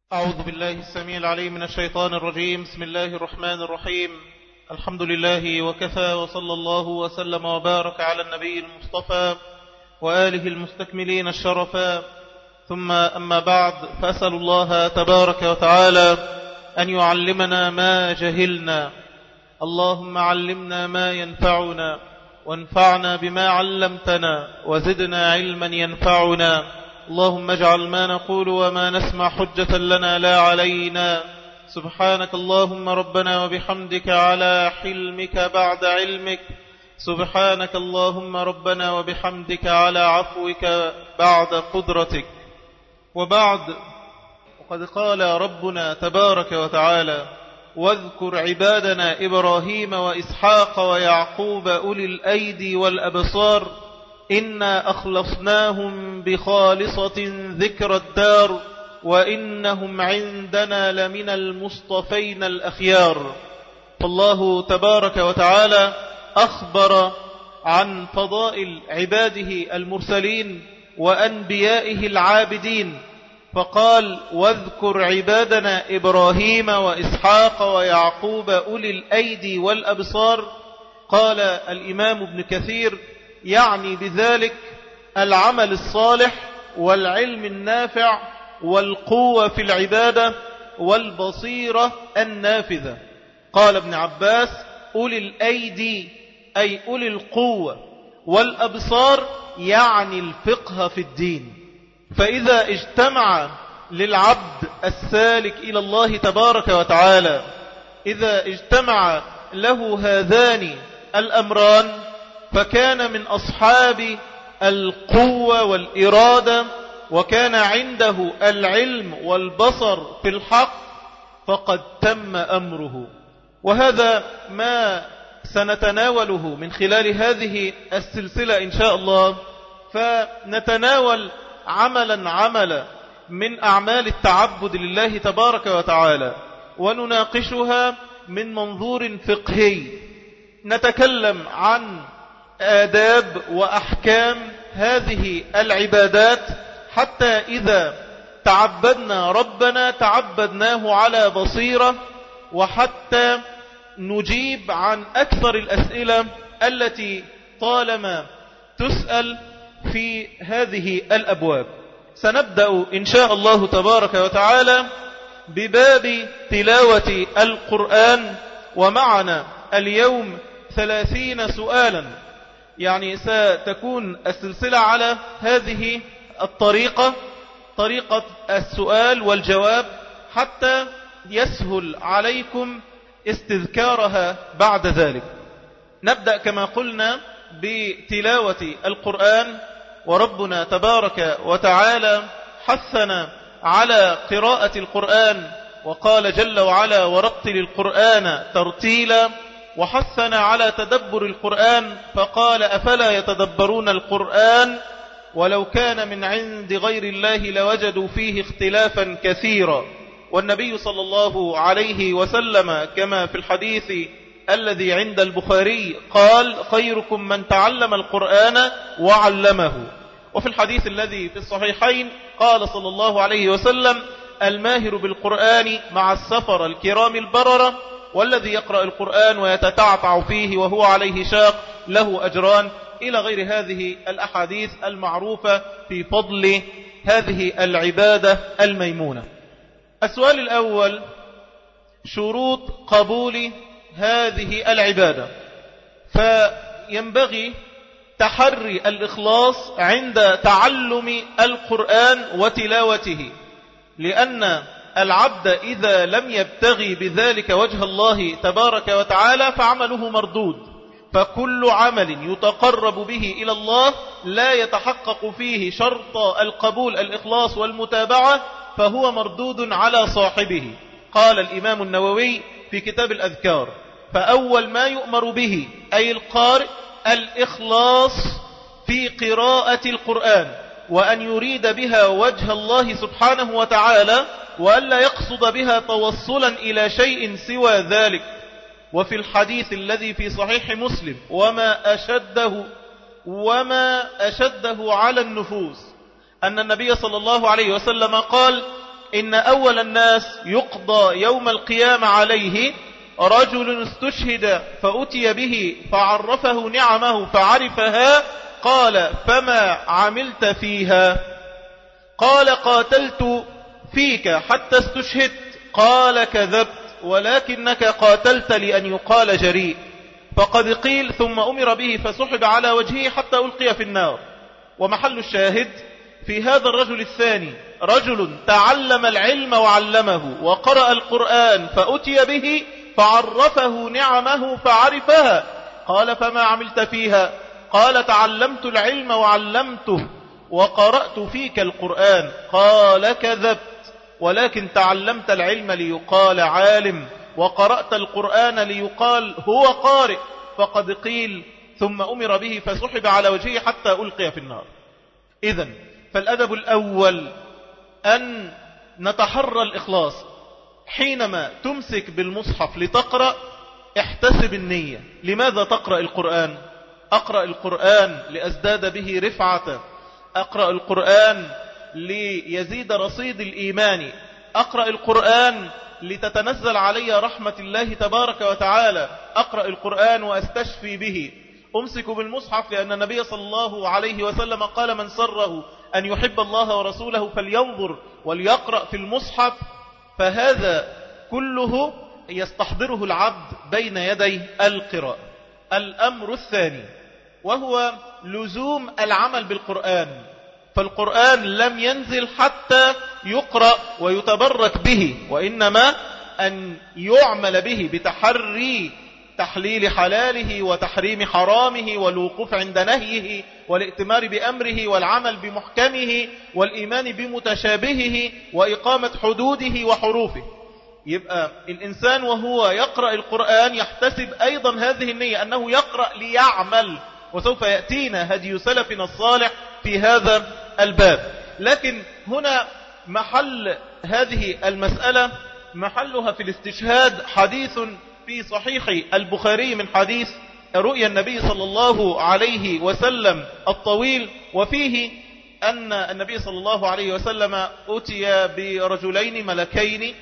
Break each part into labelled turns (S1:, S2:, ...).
S1: أعوذ بالله السميع العليم من الشيطان الرجيم. بسم الله الرحمن الرحيم. الحمد لله وكفى، وصلى الله وسلم وبارك على النبي المصطفى وآله المستكملين الشرفا، ثم أما بعد، فأسأل الله تبارك وتعالى أن يعلمنا ما جهلنا. اللهم علمنا ما ينفعنا وانفعنا بما علمتنا وزدنا علما ينفعنا. اللهم اجعل ما نقول وما نسمع حجة لنا لا علينا. سبحانك اللهم ربنا وبحمدك على حلمك بعد علمك. سبحانك اللهم ربنا وبحمدك على عفوك بعد قدرتك. وبعد، وقد قال ربنا تبارك وتعالى: واذكر عبادنا إبراهيم وإسحاق ويعقوب أولي الأيدي والأبصار إنا أخلصناهم بخالصة ذكر الدار وإنهم عندنا لمن المصطفين الأخيار. فالله تبارك وتعالى أخبر عن فضائل عباده المرسلين وأنبيائه العابدين، فقال: واذكر عبادنا إبراهيم وإسحاق ويعقوب أولي الأيدي والأبصار. قال الإمام ابن كثير: يعني بذلك العمل الصالح والعلم النافع والقوة في العبادة والبصيرة النافذة. قال ابن عباس: أولي الأيدي أي أولي القوة، والأبصار يعني الفقه في الدين. فإذا اجتمع للعبد السالك إلى الله تبارك وتعالى، إذا اجتمع له هذان الأمران، فكان من أصحاب القوة والإرادة، وكان عنده العلم والبصر في الحق، فقد تم أمره. وهذا ما سنتناوله من خلال هذه السلسلة إن شاء الله. فنتناول عملا من أعمال التعبد لله تبارك وتعالى، ونناقشها من منظور فقهي. نتكلم عن آداب وأحكام هذه العبادات، حتى إذا تعبدنا ربنا تعبدناه على بصيرة، وحتى نجيب عن أكثر الأسئلة التي طالما تسأل في هذه الأبواب. سنبدأ إن شاء الله تبارك وتعالى بباب تلاوة القرآن، ومعنا اليوم 30 سؤالا. يعني ستكون السلسلة على هذه الطريقة، طريقة السؤال والجواب، حتى يسهل عليكم استذكارها بعد ذلك. نبدأ كما قلنا بتلاوة القرآن، وربنا تبارك وتعالى حثنا على قراءة القرآن، وقال جل وعلا: ورتل القرآن ترتيلا. وحثنا على تدبر القرآن، فقال: أفلا يتدبرون القرآن ولو كان من عند غير الله لوجدوا فيه اختلافا كثيرا. والنبي صلى الله عليه وسلم كما في الحديث الذي عند البخاري قال: خيركم من تعلم القرآن وعلمه. وفي الحديث الذي في الصحيحين قال صلى الله عليه وسلم: الماهر بالقرآن مع السفر الكرام البررة، والذي يقرأ القرآن ويتتعتع فيه وهو عليه شاق له أجران، إلى غير هذه الأحاديث المعروفة في فضل هذه العبادة الميمونة. السؤال الأول: شروط قبول هذه العبادة. فينبغي تحري الإخلاص عند تعلم القرآن وتلاوته، لأن العبد إذا لم يبتغي بذلك وجه الله تبارك وتعالى فعمله مردود. فكل عمل يتقرب به إلى الله لا يتحقق فيه شرط القبول الإخلاص والمتابعة فهو مردود على صاحبه. قال الإمام النووي في كتاب الأذكار: فأول ما يؤمر به أي القارئ الإخلاص في قراءة القرآن، وأن يريد بها وجه الله سبحانه وتعالى، وألا يقصد بها توصلا إلى شيء سوى ذلك. وفي الحديث الذي في صحيح مسلم: وما أشده على النفوس، أن النبي صلى الله عليه وسلم قال: إن أول الناس يقضى يوم القيامة عليه رجل استشهد فأتي به فعرفه نعمه فعرفها. قال فما عملت فيها؟ قال قاتلت فيك حتى استشهدت. قال كذبت ولكنك قاتلت لأن يقال جريء. فقد قيل ثم أمر به فسحب على وجهه حتى ألقي في النار. ومحل الشاهد في هذا الرجل الثاني رجل تعلم العلم وعلمه وقرأ القرآن فأتي به فعرفه نعمه فعرفها. قال فما عملت فيها؟ قال تعلمت العلم وعلمته وقرأت فيك القرآن. قال كذبت ولكن تعلمت العلم ليقال عالم وقرأت القرآن ليقال هو قارئ. فقد قيل ثم أمر به فسحب على وجهه حتى ألقي في النار. إذن فالأدب الأول أن نتحرى الإخلاص. حينما تمسك بالمصحف لتقرأ احتسب النية. لماذا تقرأ القرآن؟ أقرأ القرآن لأزداد به رفعة، أقرأ القرآن ليزيد رصيد الإيمان، أقرأ القرآن لتتنزل علي رحمة الله تبارك وتعالى، أقرأ القرآن وأستشفي به. أمسك بالمصحف لأن النبي صلى الله عليه وسلم قال من سره أن يحب الله ورسوله فلينظر وليقرأ في المصحف. فهذا كله يستحضره العبد بين يدي القراءة. الأمر الثاني وهو لزوم العمل بالقرآن. فالقرآن لم ينزل حتى يقرأ ويتبرك به، وإنما أن يعمل به بتحري تحليل حلاله وتحريم حرامه والوقوف عند نهيه والائتمار بأمره والعمل بمحكمه والإيمان بمتشابهه وإقامة حدوده وحروفه. يبقى الإنسان وهو يقرأ القرآن يحتسب أيضا هذه النية أنه يقرأ ليعمل، وسوف يأتينا هدي سلفنا الصالح في هذا الباب. لكن هنا محل هذه المسألة محلها في الاستشهاد حديث في صحيح البخاري من حديث رؤيا النبي صلى الله عليه وسلم الطويل، وفيه أن النبي صلى الله عليه وسلم أتي برجلين ملكين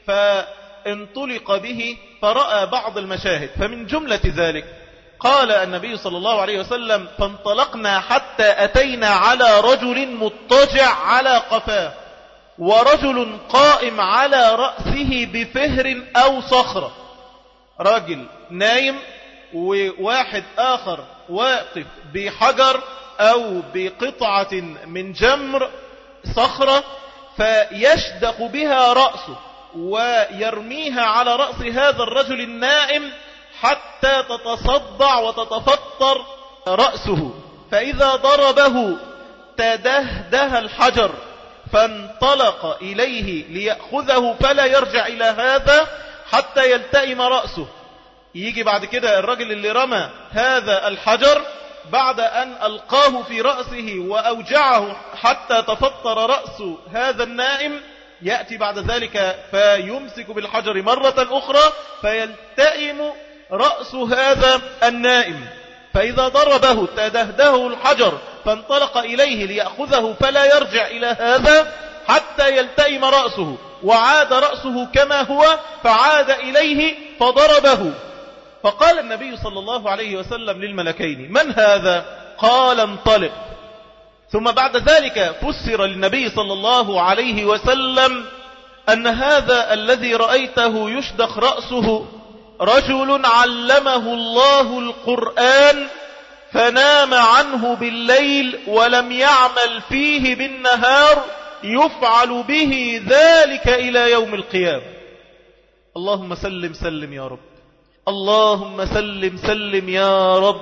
S1: فانطلق به فرأى بعض المشاهد. فمن جملة ذلك قال النبي صلى الله عليه وسلم فانطلقنا حتى أتينا على رجل مضطجع على قفاه ورجل قائم على رأسه بفهر أو صخرة. راجل نايم وواحد آخر واقف بحجر أو بقطعة من جمر صخرة فيشدق بها رأسه ويرميها على رأس هذا الرجل النائم حتى تتصدع وتتفطر رأسه. فإذا ضربه تدهده الحجر فانطلق إليه ليأخذه فلا يرجع إلى هذا حتى يلتئم رأسه. يجي بعد كده الرجل اللي رمى هذا الحجر بعد أن ألقاه في رأسه وأوجعه حتى تفطر رأس هذا النائم، يأتي بعد ذلك فيمسك بالحجر مرة أخرى فيلتئم رأس هذا النائم. فإذا ضربه تدهده الحجر فانطلق إليه ليأخذه فلا يرجع إلى هذا حتى يلتئم رأسه، وعاد رأسه كما هو فعاد إليه فضربه. فقال النبي صلى الله عليه وسلم للملكين من هذا؟ قال انطلق. ثم بعد ذلك فسر للنبي صلى الله عليه وسلم أن هذا الذي رأيته يشدخ رأسه رجل علمه الله القرآن فنام عنه بالليل ولم يعمل فيه بالنهار يفعل به ذلك إلى يوم القيامة. اللهم سلم سلم يا رب، اللهم سلم سلم يا رب.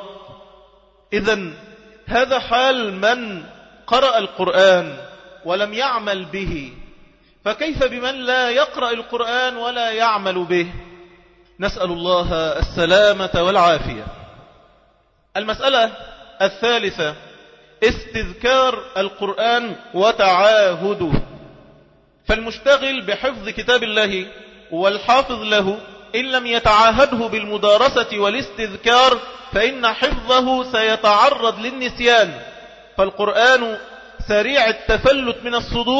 S1: إذن هذا حال من قرأ القرآن ولم يعمل به، فكيف بمن لا يقرأ القرآن ولا يعمل به؟ نسأل الله السلامة والعافية. المسألة الثالثة استذكار القرآن وتعاهده. فالمشتغل بحفظ كتاب الله والحافظ له إن لم يتعاهده بالمدارسة والاستذكار فإن حفظه سيتعرض للنسيان. فالقرآن سريع التفلت من الصدور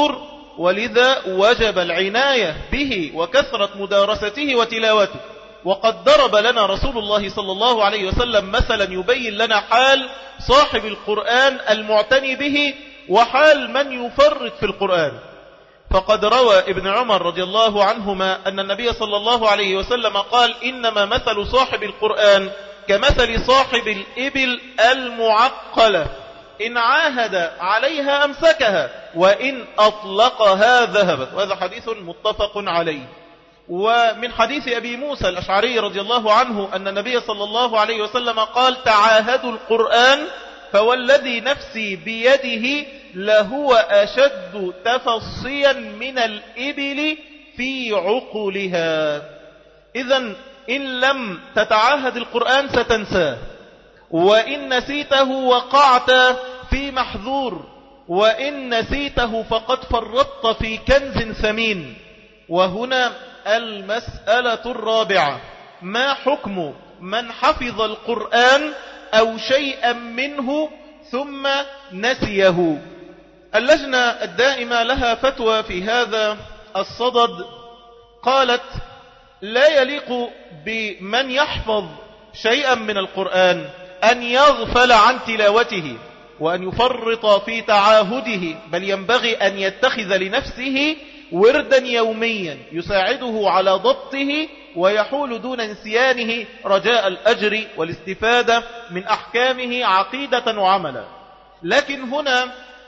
S1: ولذا وجب العناية به وكثرة مدارسته وتلاوته. وقد ضرب لنا رسول الله صلى الله عليه وسلم مثلا يبين لنا حال صاحب القرآن المعتني به وحال من يفرط في القرآن. فقد روى ابن عمر رضي الله عنهما أن النبي صلى الله عليه وسلم قال: إنما مثل صاحب القرآن كمثل صاحب الإبل المعقلة، إن عاهد عليها أمسكها وإن أطلقها ذهبت. وهذا حديث متفق عليه. ومن حديث أبي موسى الأشعري رضي الله عنه أن النبي صلى الله عليه وسلم قال: تعاهدوا القرآن فوالذي نفسي بيده لهو أشد تفصيا من الإبل في عقلها. إذن إن لم تتعاهد القرآن ستنساه، وإن نسيته وقعت في محذور، وإن نسيته فقد فرطت في كنز ثمين. وهنا المسألة الرابعة: ما حكم من حفظ القرآن أو شيئا منه ثم نسيه؟ اللجنة الدائمة لها فتوى في هذا الصدد، قالت: لا يليق بمن يحفظ شيئا من القرآن أن يغفل عن تلاوته وأن يفرط في تعاهده، بل ينبغي أن يتخذ لنفسه وردا يوميا يساعده على ضبطه ويحول دون نسيانه رجاء الأجر والاستفادة من أحكامه عقيدة وعملا. لكن هنا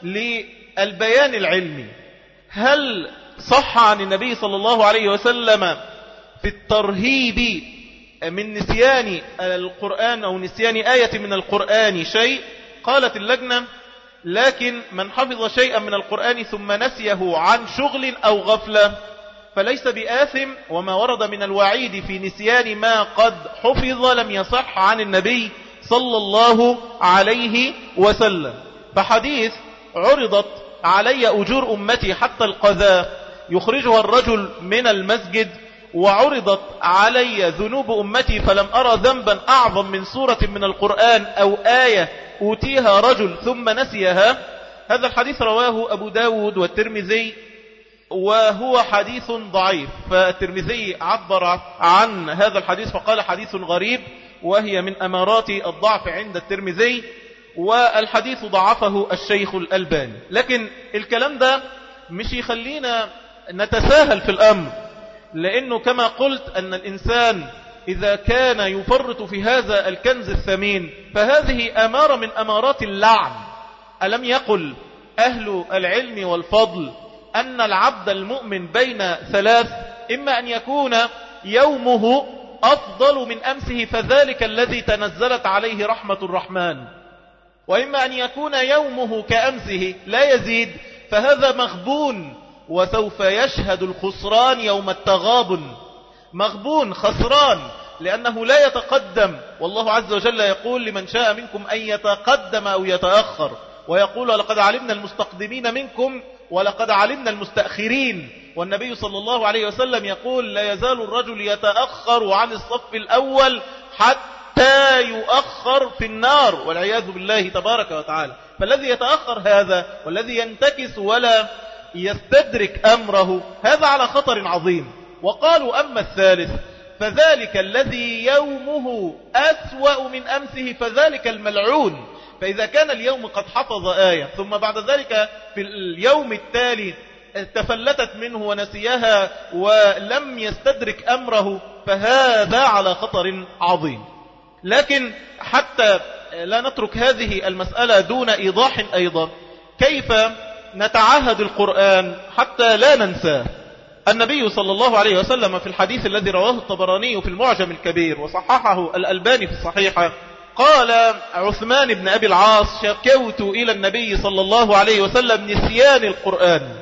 S1: للبيان العلمي: هل صح عن النبي صلى الله عليه وسلم في الترهيب من نسيان القرآن أو نسيان آية من القرآن شيء؟ قالت اللجنة: لكن من حفظ شيئا من القرآن ثم نسيه عن شغل أو غفلة فليس بآثم، وما ورد من الوعيد في نسيان ما قد حفظ لم يصح عن النبي صلى الله عليه وسلم. فحديث عرضت علي أجور أمتي حتى القذاء يخرجها الرجل من المسجد، وعرضت علي ذنوب أمتي فلم أرى ذنبا أعظم من سورة من القرآن أو آية أوتيها رجل ثم نسيها. هذا الحديث رواه أبو داود والترمذي، وهو حديث ضعيف. فالترمذي عبر عن هذا الحديث فقال: حديث غريب، وهي من أمارات الضعف عند الترمذي، والحديث ضعفه الشيخ الألباني. لكن الكلام ده مش يخلينا نتساهل في الأمر، لأنه كما قلت أن الإنسان إذا كان يفرط في هذا الكنز الثمين فهذه أمارة من أمارات اللعن. ألم يقل أهل العلم والفضل أن العبد المؤمن بين ثلاث: إما أن يكون يومه أفضل من أمسه فذلك الذي تنزلت عليه رحمة الرحمن، وإما أن يكون يومه كأمسه لا يزيد فهذا مغبون وسوف يشهد الخسران يوم التغابن. مغبون خسران لأنه لا يتقدم، والله عز وجل يقول: لمن شاء منكم أن يتقدم أو يتأخر، ويقول: ولقد علمنا المستقدمين منكم ولقد علمنا المستأخرين. والنبي صلى الله عليه وسلم يقول: لا يزال الرجل يتأخر عن الصف الأول حتى يؤخر في النار والعياذ بالله تبارك وتعالى. فالذي يتأخر هذا والذي ينتكس ولا يستدرك أمره هذا على خطر عظيم. وقالوا: أما الثالث فذلك الذي يومه أسوأ من أمسه فذلك الملعون. فإذا كان اليوم قد حفظ آية ثم بعد ذلك في اليوم التالي تفلتت منه ونسيها ولم يستدرك أمره فهذا على خطر عظيم. لكن حتى لا نترك هذه المسألة دون إيضاح أيضا، كيف نتعاهد القرآن حتى لا ننساه؟ النبي صلى الله عليه وسلم في الحديث الذي رواه الطبراني في المعجم الكبير وصححه الألباني في الصحيحة قال عثمان بن أبي العاص: شكوت إلى النبي صلى الله عليه وسلم نسيان القرآن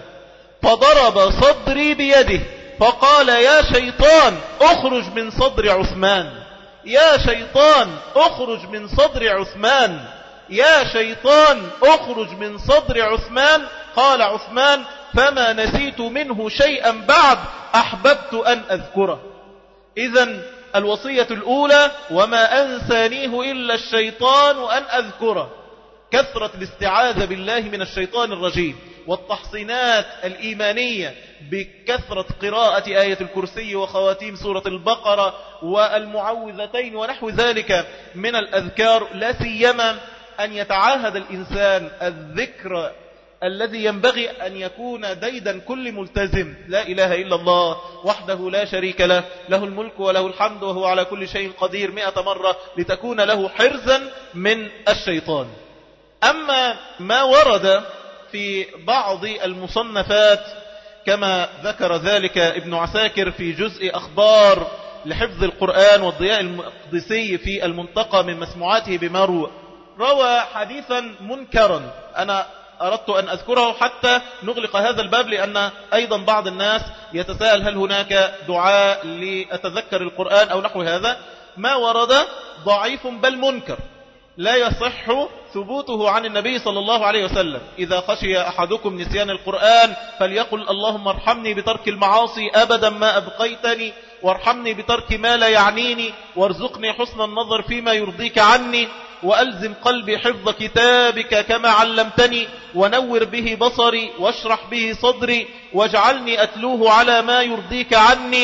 S1: فضرب صدري بيده فقال: يا شيطان اخرج من صدر عثمان، يا شيطان اخرج من صدر عثمان، يا شيطان اخرج من صدر عثمان. قال عثمان: فما نسيت منه شيئا بعد أحببت أن أذكره. إذن الوصية الأولى: وما أنسانيه إلا الشيطان أن أذكره، كثرة الاستعاذة بالله من الشيطان الرجيم. والتحصينات الإيمانية بكثرة قراءة آية الكرسي وخواتيم سورة البقرة والمعوذتين ونحو ذلك من الأذكار، لا سيما أن يتعاهد الإنسان الذكر الذي ينبغي أن يكون ديدا كل ملتزم: لا إله إلا الله وحده لا شريك له، له الملك وله الحمد وهو على كل شيء قدير 100 مرة، لتكون له حرزا من الشيطان. أما ما ورد في بعض المصنفات كما ذكر ذلك ابن عساكر في جزء أخبار لحفظ القرآن والضياء المقدسي في المنتقى من مسموعاته بمروى، روى حديثا منكرا. أنا أردت أن أذكره حتى نغلق هذا الباب، لأن أيضا بعض الناس يتساءل هل هناك دعاء لأتذكر القرآن أو نحو هذا. ما ورد ضعيف بل منكر، لا يصح ثبوته عن النبي صلى الله عليه وسلم: إذا خشي أحدكم نسيان القرآن فليقل اللهم ارحمني بترك المعاصي أبدا ما أبقيتني، وارحمني بترك ما لا يعنيني، وارزقني حسن النظر فيما يرضيك عني، وألزم قلبي حفظ كتابك كما علمتني، ونور به بصري، واشرح به صدري، واجعلني أتلوه على ما يرضيك عني،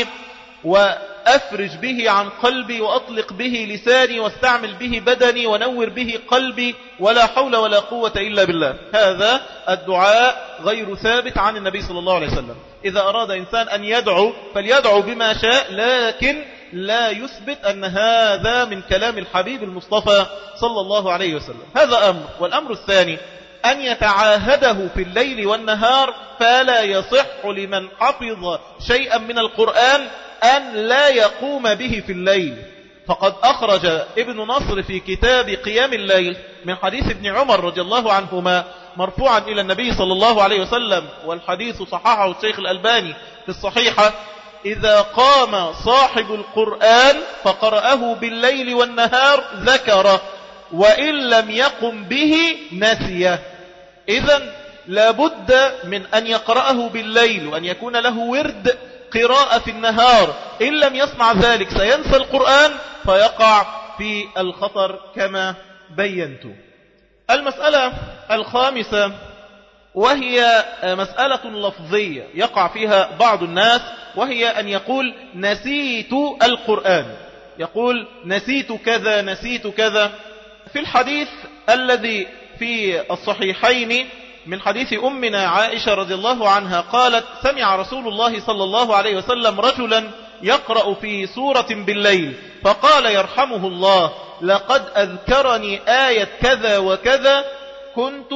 S1: وأفرج به عن قلبي، وأطلق به لساني، واستعمل به بدني، ونور به قلبي، ولا حول ولا قوة إلا بالله. هذا الدعاء غير ثابت عن النبي صلى الله عليه وسلم. إذا أراد إنسان أن يدعو فليدعو بما شاء، لكن لا يثبت أن هذا من كلام الحبيب المصطفى صلى الله عليه وسلم. هذا أمر. والأمر الثاني أن يتعاهده في الليل والنهار، فلا يصح لمن حفظ شيئا من القرآن أن لا يقوم به في الليل. فقد أخرج ابن نصر في كتاب قيام الليل من حديث ابن عمر رضي الله عنهما مرفوعا إلى النبي صلى الله عليه وسلم، والحديث صححه الشيخ الألباني في الصحيحة: إذا قام صاحب القرآن فقرأه بالليل والنهار ذكره، وإن لم يقم به نسيه. إذن لابد من أن يقرأه بالليل، وأن يكون له ورد قراءة في النهار. إن لم يصنع ذلك سينسى القرآن فيقع في الخطر كما بينت. المسألة الخامسة وهي مسألة لفظية يقع فيها بعض الناس، وهي أن يقول نسيت القرآن، يقول نسيت كذا نسيت كذا. في الحديث الذي في الصحيحين من حديث أمنا عائشة رضي الله عنها قالت: سمع رسول الله صلى الله عليه وسلم رجلا يقرأ في سورة بالليل فقال يرحمه الله: لقد أذكرني آية كذا وكذا كنت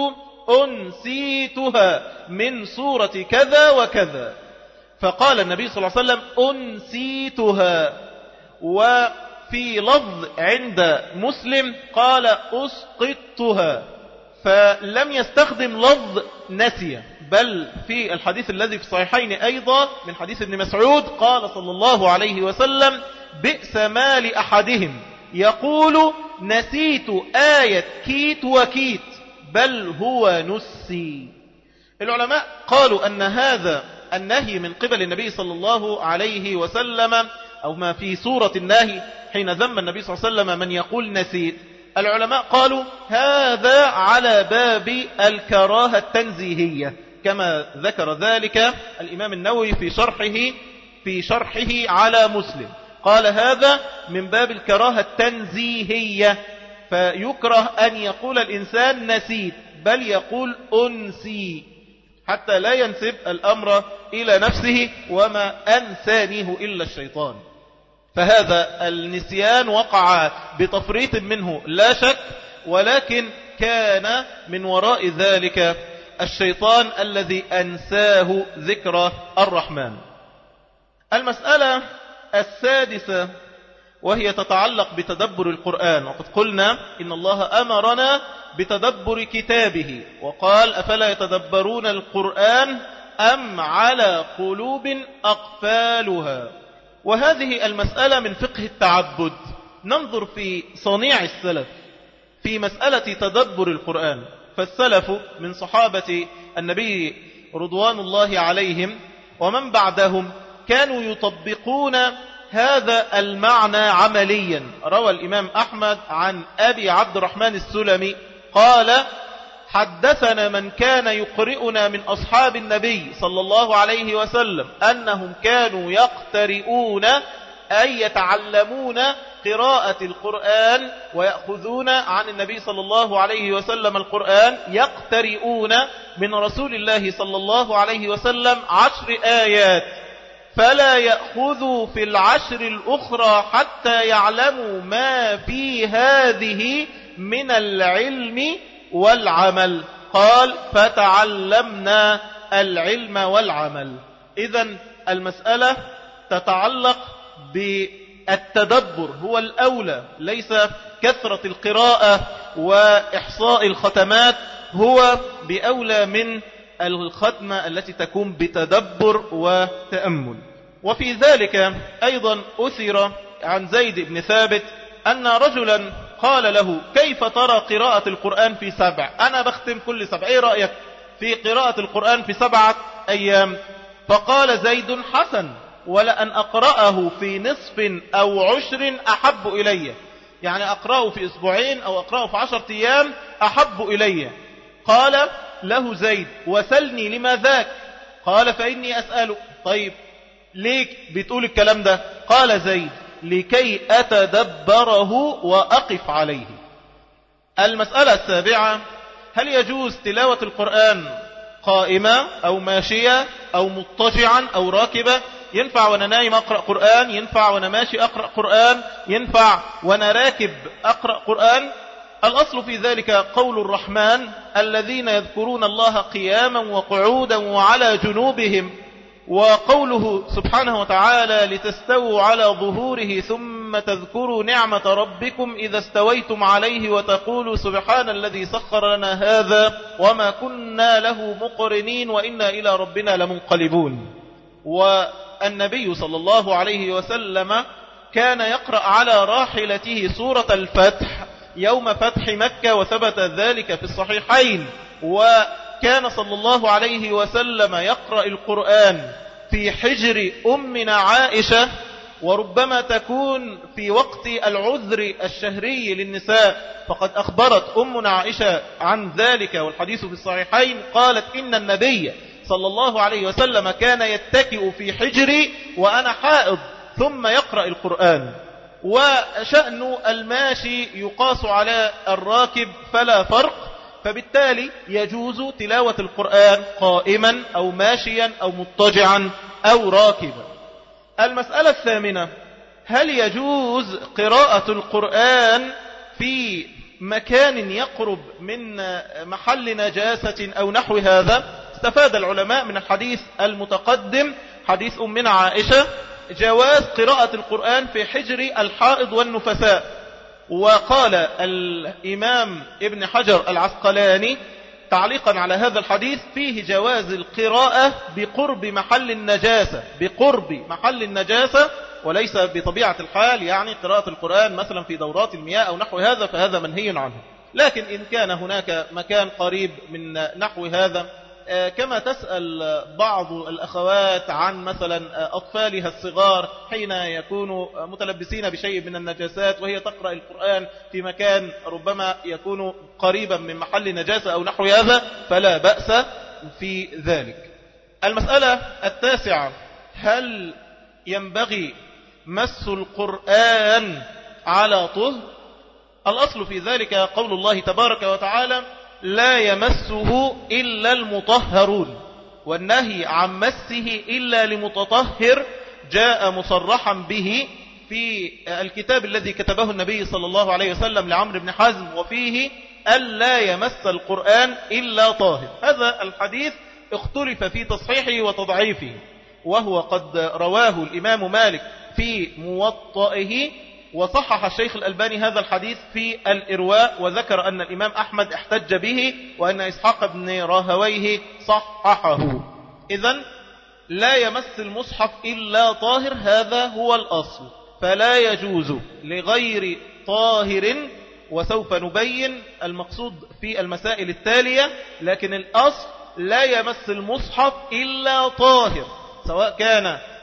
S1: أنسيتها من سورة كذا وكذا. فقال النبي صلى الله عليه وسلم: أنسيتها. وفي لفظ عند مسلم قال: أسقطتها. فلم يستخدم لفظ نسي، بل في الحديث الذي في الصحيحين أيضا من حديث ابن مسعود قال صلى الله عليه وسلم: بئس ما لأحدهم يقول نسيت آية كيت وكيت، بل هو نسي. العلماء قالوا أن هذا النهي من قبل النبي صلى الله عليه وسلم، أو ما في سورة النهي حين ذم النبي صلى الله عليه وسلم من يقول نسيت، العلماء قالوا هذا على باب الكراهة التنزيهية، كما ذكر ذلك الإمام النووي في شرحه على مسلم، قال هذا من باب الكراهة التنزيهية، فيكره أن يقول الإنسان نسيت، بل يقول أنسي، حتى لا ينسب الأمر إلى نفسه: وما أنسانيه إلا الشيطان. فهذا النسيان وقع بتفريط منه لا شك، ولكن كان من وراء ذلك الشيطان الذي أنساه ذكر الرحمن. المسألة السادسة وهي تتعلق بتدبر القرآن، وقد قلنا إن الله أمرنا بتدبر كتابه وقال: أفلا يتدبرون القرآن أم على قلوب أقفالها. وهذه المسألة من فقه التعبد. ننظر في صنيع السلف في مسألة تدبر القرآن، فالسلف من صحابة النبي رضوان الله عليهم ومن بعدهم كانوا يطبقون هذا المعنى عمليا. روى الإمام أحمد عن أبي عبد الرحمن السلمي قال: حدثنا من كان يقرئنا من أصحاب النبي صلى الله عليه وسلم أنهم كانوا يقترئون أي يتعلمون قراءة القرآن ويأخذون عن النبي صلى الله عليه وسلم القرآن، يقترئون من رسول الله صلى الله عليه وسلم 10 آيات، فلا يأخذوا في العشر الأخرى حتى يعلموا ما في هذه من العلم والعمل. قال فتعلمنا العلم والعمل. إذن المسألة تتعلق بالتدبر، هو الأولى، ليس كثرة القراءة وإحصاء الختمات، هو بأولى من الختمة التي تكون بتدبر وتأمل. وفي ذلك أيضا أثر عن زيد بن ثابت أن رجلا قال له كيف ترى قراءة القرآن في 7؟ أنا بختم كل 7، إيه رأيك في قراءة القرآن في 7 أيام؟ فقال زيد حسن، ولأن أقرأه في نصف أو 10 أحب إلي، يعني أقرأه في 2 أسبوع أو أقرأه في 10 أيام أحب إلي. قال له زيد وسلني لما ذاك؟ قال فإني أسألك. طيب ليك بتقول الكلام ده؟ قال زيد لكي أتدبره وأقف عليه. المسألة السابعة، هل يجوز تلاوة القرآن قائمة أو ماشية أو مضطجعا أو راكبة؟ ينفع وانا نايم أقرأ قرآن، ينفع وانا ماشي أقرأ قرآن، ينفع وانا راكب أقرأ قرآن. الأصل في ذلك قول الرحمن الذين يذكرون الله قياما وقعودا وعلى جنوبهم، وقوله سبحانه وتعالى لتستووا على ظهوره ثم تذكروا نعمة ربكم إذا استويتم عليه وتقولوا سبحان الذي سخر لنا هذا وما كنا له مقرنين وإنا إلى ربنا لمنقلبون. والنبي صلى الله عليه وسلم كان يقرأ على راحلته سورة الفتح يوم فتح مكة، وثبت ذلك في الصحيحين. وكان صلى الله عليه وسلم يقرأ القرآن في حجر أمنا عائشة، وربما تكون في وقت العذر الشهري للنساء، فقد أخبرت أمنا عائشة عن ذلك والحديث في الصحيحين، قالت إن النبي صلى الله عليه وسلم كان يتكئ في حجري وأنا حائض ثم يقرأ القرآن. وشأن الماشي يقاس على الراكب فلا فرق، فبالتالي يجوز تلاوة القرآن قائما أو ماشيا أو مضطجعا أو راكبا. المسألة الثامنة، هل يجوز قراءة القرآن في مكان يقرب من محل نجاسة أو نحو هذا؟ استفاد العلماء من الحديث المتقدم حديث أمنا عائشة جواز قراءة القرآن في حجر الحائض والنفساء. وقال الإمام ابن حجر العسقلاني تعليقا على هذا الحديث فيه جواز القراءة بقرب محل النجاسة، بقرب محل النجاسة، وليس بطبيعة الحال يعني قراءة القرآن مثلا في دورات المياه أو نحو هذا، فهذا منهي عنه. لكن إن كان هناك مكان قريب من نحو هذا، كما تسأل بعض الأخوات عن مثلا أطفالها الصغار حين يكونوا متلبسين بشيء من النجاسات وهي تقرأ القرآن في مكان ربما يكون قريبا من محل نجاسة أو نحو هذا، فلا بأس في ذلك. المسألة التاسعة، هل ينبغي مس القرآن على طهر؟ الأصل في ذلك قول الله تبارك وتعالى لا يمسه إلا المطهرون، والنهي عن مسه إلا لمتطهر جاء مصرحا به في الكتاب الذي كتبه النبي صلى الله عليه وسلم لعمرو بن حزم، وفيه ألا يمس القرآن إلا طاهر. هذا الحديث اختلف في تصحيحه وتضعيفه، وهو قد رواه الإمام مالك في موطئه، وصحح الشيخ الألباني هذا الحديث في الإرواء، وذكر أن الإمام أحمد احتج به وأن إسحاق بن راهويه صححه. إذن لا يمس المصحف إلا طاهر، هذا هو الأصل، فلا يجوز لغير طاهر، وسوف نبين المقصود في المسائل التالية. لكن الأصل لا يمس المصحف إلا طاهر، سواء كان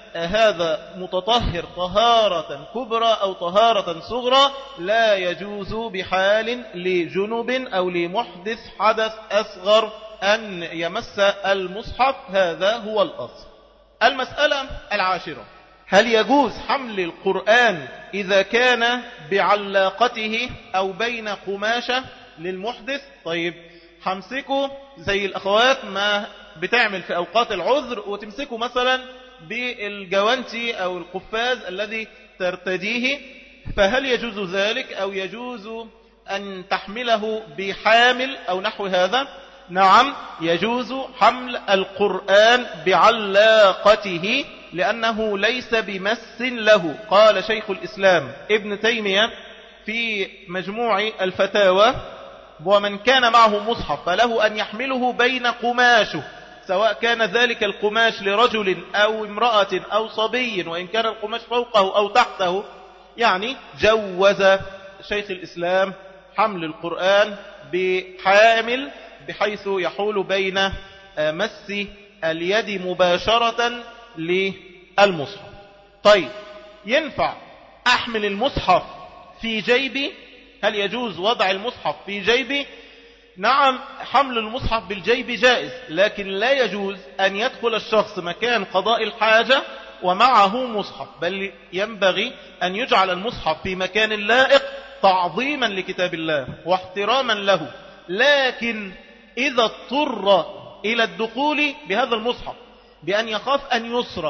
S1: هذا متطهر طهارة كبرى أو طهارة صغرى لا يجوز بحال لجنب أو لمحدث حدث أصغر أن يمس المصحف. هذا هو الأصل. المسألة 10: هل يجوز حمل القرآن إذا كان بعلاقته أو بين قماشة للمحدث؟ طيب همسكه زي الأخوات ما بتعمل في أوقات العذر، وتمسكه مثلا بالجوانتي أو القفاز الذي ترتديه، فهل يجوز ذلك أو يجوز أن تحمله بحامل أو نحو هذا؟ نعم، يجوز حمل القرآن بعلاقته لأنه ليس بمس له. قال شيخ الإسلام ابن تيمية في مجموع الفتاوى: ومن كان معه مصحف فله أن يحمله بين قماشه، سواء كان ذلك القماش لرجل أو امرأة أو صبي، وإن كان القماش فوقه أو تحته. يعني جوز شيخ الإسلام حمل القرآن بحامل بحيث يحول بين مس اليد مباشرة للمصحف. طيب ينفع أحمل المصحف في جيبي؟ هل يجوز وضع المصحف في جيبي؟ نعم، حمل المصحف بالجيب جائز، لكن لا يجوز أن يدخل الشخص مكان قضاء الحاجة ومعه مصحف، بل ينبغي أن يجعل المصحف في مكان لائق تعظيما لكتاب الله واحتراما له. لكن إذا اضطر إلى الدخول بهذا المصحف بأن يخاف أن يسرق،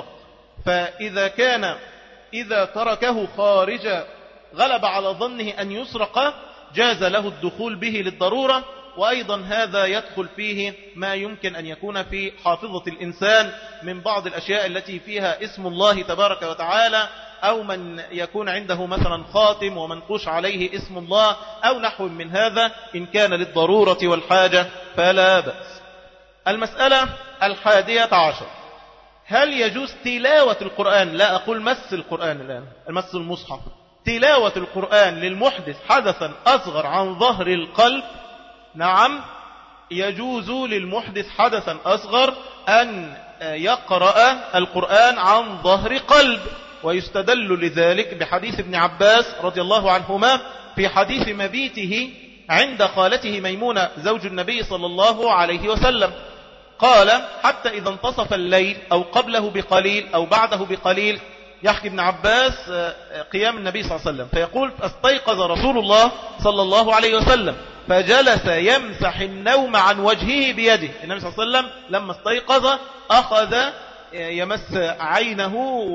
S1: إذا تركه خارج غلب على ظنه أن يسرق، جاز له الدخول به للضرورة. وأيضا هذا يدخل فيه ما يمكن أن يكون في حافظة الإنسان من بعض الأشياء التي فيها اسم الله تبارك وتعالى، أو من يكون عنده مثلا خاتم ومنقوش عليه اسم الله أو نحو من هذا. إن كان للضرورة والحاجة فلا بأس. المسألة 11: هل يجوز تلاوة القرآن؟ لا أقول مس القرآن الآن، مس المصحف. تلاوة القرآن للمحدث حدثا أصغر عن ظهر القلب؟ نعم، يجوز للمحدث حدثا أصغر أن يقرأ القرآن عن ظهر قلب، ويستدل لذلك بحديث ابن عباس رضي الله عنهما في حديث مبيته عند خالته ميمونة زوج النبي صلى الله عليه وسلم. قال: حتى إذا انتصف الليل أو قبله بقليل أو بعده بقليل، يحكي ابن عباس قيام النبي صلى الله عليه وسلم، فيقول: فاستيقظ رسول الله صلى الله عليه وسلم فجلس يمسح النوم عن وجهه بيده. النبي صلى الله عليه وسلم لما استيقظ أخذ يمس عينه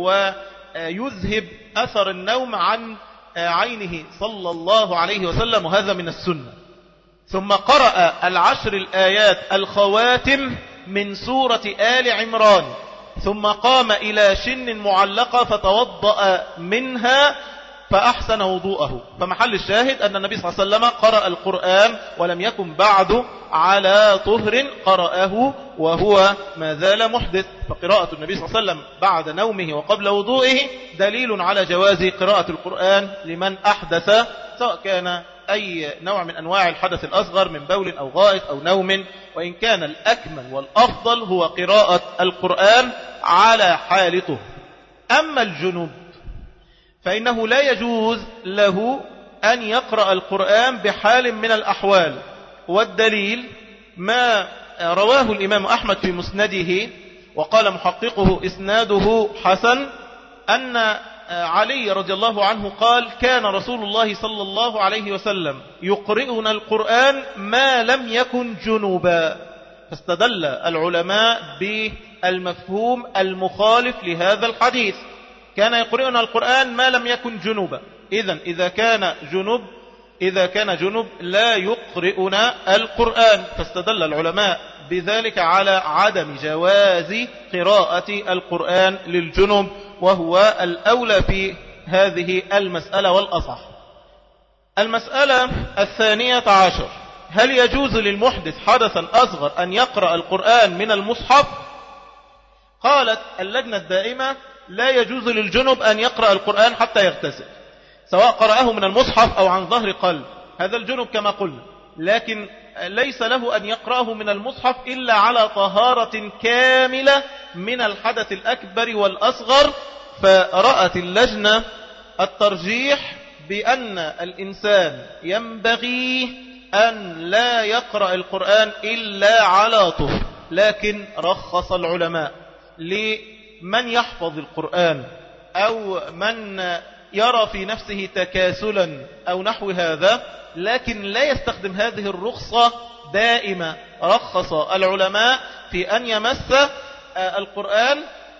S1: ويذهب أثر النوم عن عينه صلى الله عليه وسلم، وهذا من السنة. ثم قرأ 10 الآيات الخواتم من سورة آل عمران، ثم قام إلى شن معلقة فتوضأ منها فأحسن وضوءه. فمحل الشاهد أن النبي صلى الله عليه وسلم قرأ القرآن ولم يكن بعد على طهر، قرأه وهو ما زال محدث. فقراءة النبي صلى الله عليه وسلم بعد نومه وقبل وضوئه دليل على جواز قراءة القرآن لمن أحدث، سواء كان أي نوع من أنواع الحدث الأصغر من بول أو غائط أو نوم. وإن كان الأكمل والأفضل هو قراءة القرآن على حالته. أما الجنوب فإنه لا يجوز له أن يقرأ القرآن بحال من الأحوال، والدليل ما رواه الإمام أحمد في مسنده، وقال محققه إسناده حسن، أن علي رضي الله عنه قال: كان رسول الله صلى الله عليه وسلم يقرئنا القرآن ما لم يكن جنوبا. فاستدل العلماء بالمفهوم المخالف لهذا الحديث، كان يقرئنا القرآن ما لم يكن جنوبا. إذن إذا كان جنوب لا يقرئنا القرآن، فاستدل العلماء بذلك على عدم جواز قراءة القرآن للجنوب، وهو الأولى في هذه المسألة والأصح. المسألة 12: هل يجوز للمحدث حدثا أصغر أن يقرأ القرآن من المصحف؟ قالت اللجنة الدائمة: لا يجوز للجنب أن يقرأ القرآن حتى يغتسل، سواء قرأه من المصحف أو عن ظهر قلب، هذا الجنب كما قلنا. لكن ليس له أن يقرأه من المصحف إلا على طهارة كاملة من الحدث الأكبر والأصغر. فرأت اللجنة الترجيح بأن الإنسان ينبغي أن لا يقرأ القرآن إلا على طهر، لكن رخص العلماء لمن يحفظ القرآن أو من يرى في نفسه تكاسلا أو نحو هذا، لكن لا يستخدم هذه الرخصة دائما. رخص العلماء في أن يمس القرآن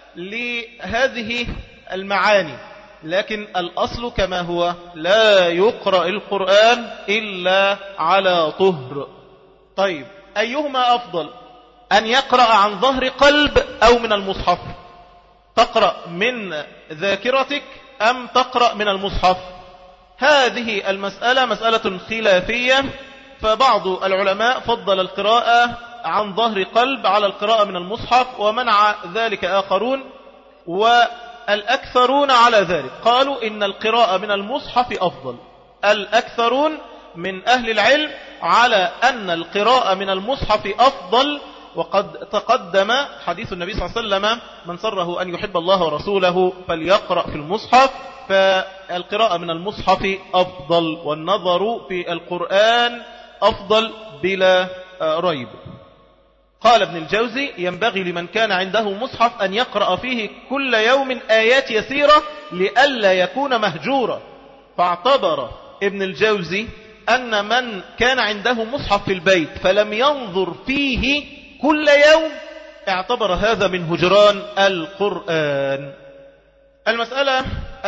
S1: لهذه المعاني، لكن الأصل كما هو لا يقرأ القرآن إلا على طهر. طيب، أيهما أفضل، أن يقرأ عن ظهر قلب أو من المصحف؟ تقرأ من ذاكرتك أم تقرأ من المصحف؟ هذه المسألة مسألة خلافية، فبعض العلماء فضل القراءة عن ظهر قلب على القراءة من المصحف، ومنع ذلك آخرون، والأكثرون على ذلك قالوا إن القراءة من المصحف أفضل. الأكثرون من أهل العلم على أن القراءة من المصحف أفضل، وقد تقدم حديث النبي صلى الله عليه وسلم: من سره أن يحب الله ورسوله فليقرأ في المصحف. فالقراءة من المصحف أفضل، والنظر في القرآن أفضل بلا ريب. قال ابن الجوزي: ينبغي لمن كان عنده مصحف أن يقرأ فيه كل يوم آيات يسيرة لئلا يكون مهجورا. فاعتبر ابن الجوزي أن من كان عنده مصحف في البيت فلم ينظر فيه كل يوم اعتبر هذا من هجران القرآن. المسألة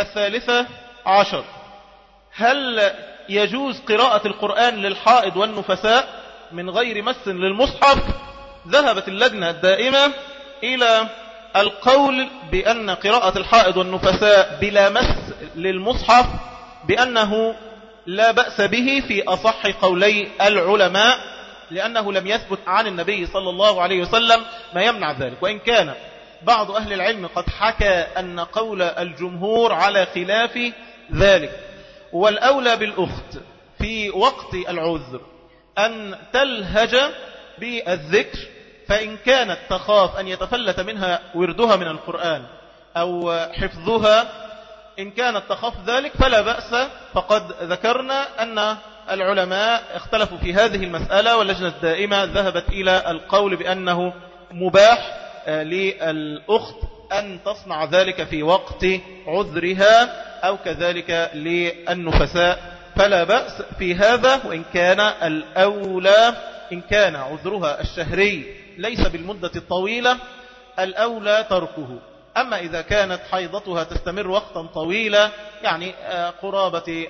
S1: 13: هل يجوز قراءة القرآن للحائض والنفساء من غير مس للمصحف؟ ذهبت اللجنة الدائمة إلى القول بأن قراءة الحائض والنفساء بلا مس للمصحف بأنه لا بأس به في أصح قولي العلماء، لأنه لم يثبت عن النبي صلى الله عليه وسلم ما يمنع ذلك، وإن كان بعض أهل العلم قد حكى أن قول الجمهور على خلاف ذلك. والأولى بالأخت في وقت العذر أن تلهج بالذكر، فإن كانت تخاف أن يتفلت منها وردها من القرآن أو حفظها، إن كانت تخاف ذلك فلا بأس. فقد ذكرنا أن العلماء اختلفوا في هذه المسألة، واللجنة الدائمة ذهبت إلى القول بأنه مباح للأخت أن تصنع ذلك في وقت عذرها، أو كذلك للنفساء، فلا بأس في هذا. وإن كان الأولى إن كان عذرها الشهري ليس بالمدة الطويلة الأولى تركه. أما إذا كانت حيضتها تستمر وقتا طويلا، يعني قرابة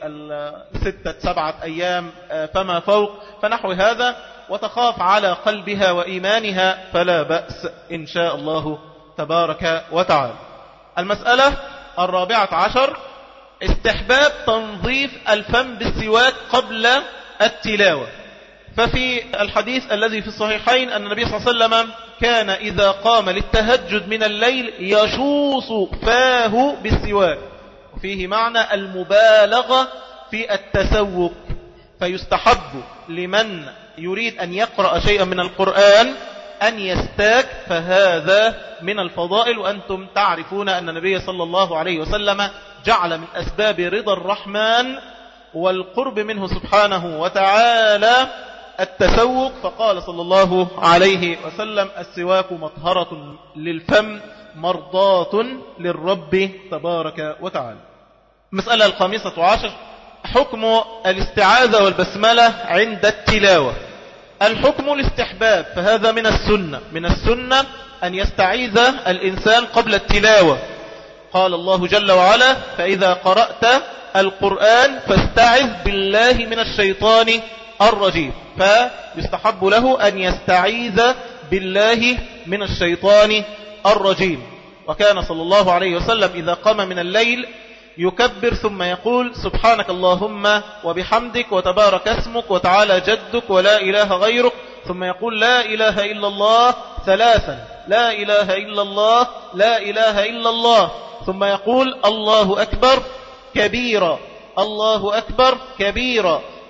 S1: 6-7 أيام فما فوق، فنحو هذا، وتخاف على قلبها وإيمانها، فلا بأس إن شاء الله تبارك وتعالى. المسألة 14: استحباب تنظيف الفم بالسواك قبل التلاوة. ففي الحديث الذي في الصحيحين أن النبي صلى الله عليه وسلم كان إذا قام للتهجد من الليل يشوص فاه بالسواك، وفيه معنى المبالغة في التسوك. فيستحب لمن يريد أن يقرأ شيئا من القرآن أن يستاك، فهذا من الفضائل. وأنتم تعرفون أن النبي صلى الله عليه وسلم جعل من أسباب رضا الرحمن والقرب منه سبحانه وتعالى التسوق، فقال صلى الله عليه وسلم: السواك مطهرة للفم مرضاة للرب تبارك وتعالى. مسألة 15: حكم الاستعاذة والبسملة عند التلاوة. الحكم الاستحباب، فهذا من السنة. من السنة أن يستعيذ الإنسان قبل التلاوة. قال الله جل وعلا: فإذا قرأت القرآن فاستعذ بالله من الشيطان الرجيم. فيستحب له أن يستعيذ بالله من الشيطان الرجيم. وكان صلى الله عليه وسلم إذا قام من الليل يكبر ثم يقول: سبحانك اللهم وبحمدك وتبارك اسمك وتعالى جدك ولا إله غيرك، ثم يقول: لا إله إلا الله 3، لا إله إلا الله، لا إله إلا الله، ثم يقول: الله أكبر كبيرا، الله أكبر كبيرا،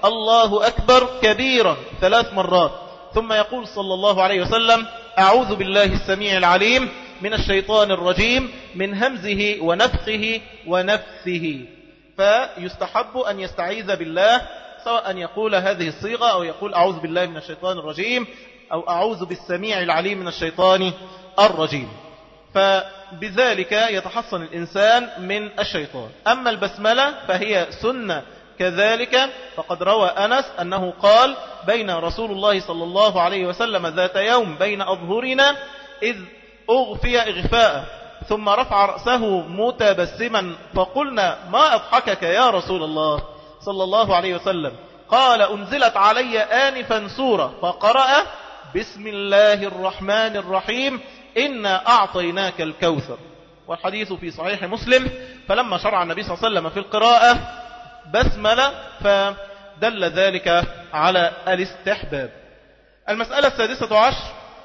S1: الله أكبر كبيرا 3 مرات، ثم يقول صلى الله عليه وسلم: أعوذ بالله السميع العليم من الشيطان الرجيم من همزه ونفخه ونفثه. فيستحب أن يستعيذ بالله، سواء أن يقول هذه الصيغة أو يقول أعوذ بالله من الشيطان الرجيم أو أعوذ بالسميع العليم من الشيطان الرجيم، فبذلك يتحصن الإنسان من الشيطان. أما البسملة فهي سنة كذلك، فقد روى أنس أنه قال: بين رسول الله صلى الله عليه وسلم ذات يوم بين أظهرنا إذ أغفي إغفاء ثم رفع رأسه متبسما فقلنا: ما أضحكك يا رسول الله صلى الله عليه وسلم؟ قال: أنزلت علي آنفا سورة فقرأ: بسم الله الرحمن الرحيم إنا أعطيناك الكوثر. والحديث في صحيح مسلم. فلما شرع النبي صلى الله عليه وسلم في القراءة بسملة فدل ذلك على الاستحباب. المسألة 16: